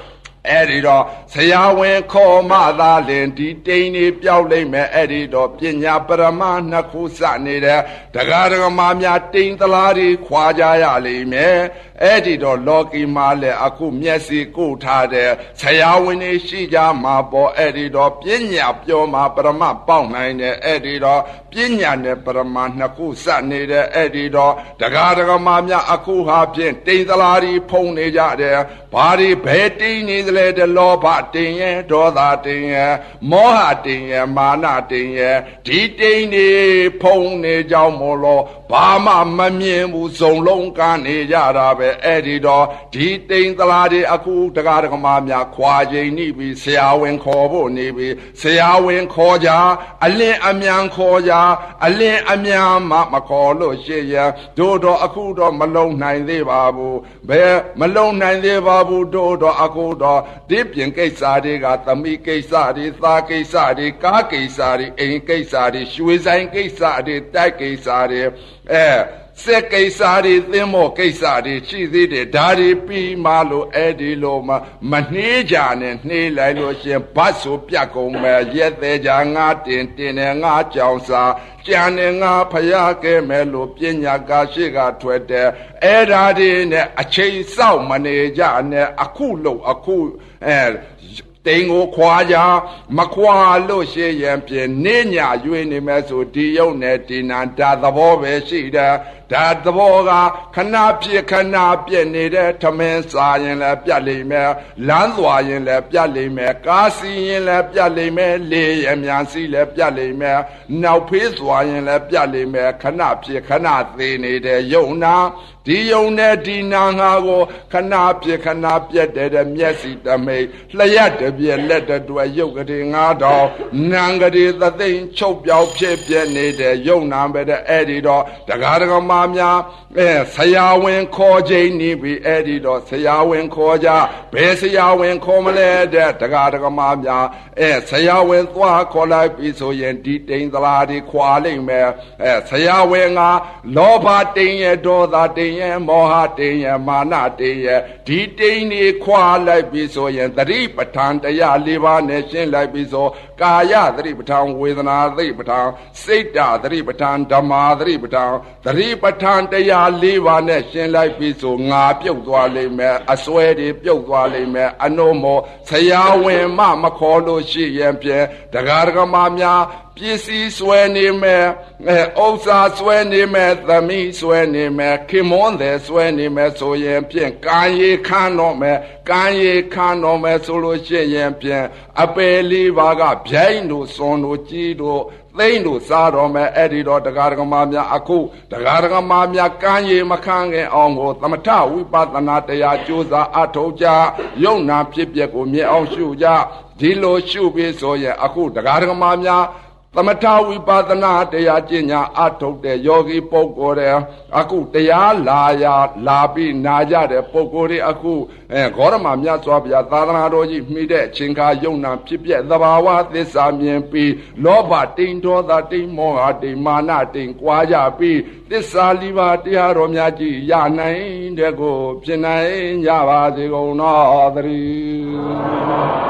အဲ့ဒီတော့ဆရာဝန်ခေါ်မှသာလင်ဒီတိန်ကြီးပြောက်လိမ့်မယ်အဲ့ဒီတော့ပညာပရမနှစ်ခုစနေတဲ့တရားဓမ္မများတိန်သလားတွေခွာကြရလိမ့်မယ်အဲ့ဒီတော့လောကီမှာလည်းအခုမျက်စိကိုထားတဲ့ဆရာဝန်တွေရှိကြမှာပေါ့အဲ့ဒီတော့ပညာပြောမှာပရမပေါက်နိုင်တယ်အဲ့ဒီတော့ပညာနဲ့ပရမနှစ်ခုစနေတဲ့အဲ့ဒီတော့တရားဓမ္မများအခုဟာဖြင့်တိန်သလားတွေဖုံနေကြတယ်ဘာတွေဘယ်တိန်နေသလဲတလောဘတိန်ရဲ့ဒေါသတိန်ရဲ့မောဟတိန်ရဲ့မာနတိန်ရဲ့ဒီတိန်တွေဖုံနေကြောင်းမို့လို့ဘာမှမမြင်ဘူးစုံလုံးကနေကြတာပဲအဲ့ဒီတော့ဒီတိန်သလားတွေအခုတရားဓမ္မများခွာချိန်နေပြီဆရာဝန်ခေါ်ဖို့နေပြီဆရာဝန်ခေါ်ကြအလင်းအမြန်ခေါ်ကြအလင်းအမြန်မှမခေါ်လို့ရှိရင်တို့တော့အခုတော့မလုံနိုင်သေးပါဘူးဘယ်မလုံနိုင်သေးပါဘူးတို့တော့အခုတော့ဒီပြင်ကိစ္စတွေကသမိကိစ္စတွေသားကိစ္စတွေကားကိစ္စတွေအိမ်ကိစ္စတွေရွှေဆိုင်ကိစ္စတွေတိုက်ကိစ္စတွေအဲစက်ကိစ္စတွေသင်းမောကိစ္စတွေရှိသေးတယ်ဒါတွေပြီးမှလို့အဲ့ဒီလိုမှမနှေးကြနဲ့နှေးလိုက်လို့ရှင်ဘတ်ဆိုပြတ်ကုန်မယ်ရက်သေးကြငါတင်တင်နဲ့ငါကြောင်စာကြံနဲ့ငါဖယားကဲမယ်လို့ပညာကာရှိကထွက်တယ်အဲ့ဒါတွေနဲ့အချိန်စောင့်မနေကြနဲ့အခုလို့အခုအဲတိန်ကိုခွာကြမခွာလို့ရှိရင်ဖြင့်နေညရွေးနေမယ်ဆိုဒီယုံနဲ့ဒီနာဒါသဘောပဲရှိတယ်ဒါသဘောကခဏဖြစ်ခဏပြည့်နေတဲ့ထမင်းစားရင်လည်းပြတ်လိမ့်မယ်လမ်းသွားရင်လည်းပြတ်လိမ့်မယ်ကားစီးရင်လည်းပြတ်လိမ့်မယ်လေအမြန်စီးလည်းပြတ်လိမ့်မယ်နောက်ဖေးသွားရင်လည်းပြတ်လိမ့်မယ်ခဏဖြစ်ခဏသေးနေတဲ့ယုံနာဒီယုံနဲ့ဒီနာငါကိုခဏဖြစ်ခဏပြတ်တဲ့မျက်စိတမိတ်လျှက်တပြက်လက်တတွယ်ရုပ်ကလေးငါတော်နံကလေးသသိန်းချုပ်ပြောက်ဖြစ်ပြနေတဲ့ယုံနာပဲတဲ့အဲ့ဒီတော့တရားဓမ္မများအဲဆရာဝန်ခေါ်ချိန်နေပြီအဲ့ဒီတော့ဆရာဝန်ခေါ်ကြဘယ်ဆရာဝန်ခေါ်မလဲတဲ့တရားဓမ္မများအဲဆရာဝန်သွားခေါ်လိုက်ပြီဆိုရင်ဒီတိန်သလားဒီခွာလိမ့်မယ်အဲဆရာဝန်ကလောဘတိန်ရဲ့ဒေါသတိန်ရဲ့မောဟတိန်ရဲ့မာနတိန်ရဲ့ဒီတိန်တွေခွာလိုက်ပြီဆိုရင်သတိပဋ္ဌာန်တရားလေးပါးနဲ့ရှင်းလိုက်ပြီဆိုကာယသတိပဋ္ဌာန်ဝေဒနာသတိပဋ္ဌာန်စိတ်တသတိပဋ္ဌာန်ဓမ္မာသတိပဋ္ဌာန်သတိပဋ္ဌာန်တရားလေးပါးနဲ့ရှင်းလိုက်ပြီဆိုငါပြုတ်သွားလိမ့်မယ်အစွဲတွေပြုတ်သွားလိမ့်မယ်အနုမောဆရာဝန်မမခေါ်လို့ရှိရင်ဖြင့်တရားဓမ္မများပစ္စည်းဆွဲနေမယ်အဲဥစ္စာဆွဲနေမယ်သမီးဆွဲနေမယ်ခင်မွန်းတယ်ဆွဲနေမယ်ဆိုရင်ဖြင့်ကံရီခန်းတော့မယ်ကံရီခန်းတော့မယ်ဆိုလို့ရှိရင်ဖြင့်အပယ်လေးပါးကဗျိုင်းတို့စွန်တို့ကြီးတို့သိမ့်တို့စားတော်မယ်အဲ့ဒီတော့တရားဓမ္မများအခုတရားဓမ္မများကံရီမခန်းခင်အောင်ကိုသမထဝိပဿနာတရားကြိုးစားအထောက်ကြယုံနာဖြစ်ပျက်ကိုမြင်အောင်ရှုကြဒီလိုရှုပြီးဆိုရင်အခုတရားဓမ္မများသမထဝိပဿနာတရားကျင့်ညာအထုတ်တဲ့ယောဂီပုဂ္ဂိုလ်တွေအခုတရားလာရလာပြီးနာကြတဲ့ပုဂ္ဂိုလ်တွေအခုအဲဂေါရမမြတ်စွာဘုရားသာသနာတော်ကြီးမိတဲ့အချိန်ခါယုံနာဖြစ်ပြသဘာဝသစ္စာမြင်ပြီးလောဘတိန်ဒေါသတိန်မောဟတိန်မာနတိန်ကြွားကြပြီးသစ္စာလေးပါးတရားတော်များကြီးရနိုင်တဲ့ကိုဖြစ်နိုင်ကြပါစေကုန်သောသတည်း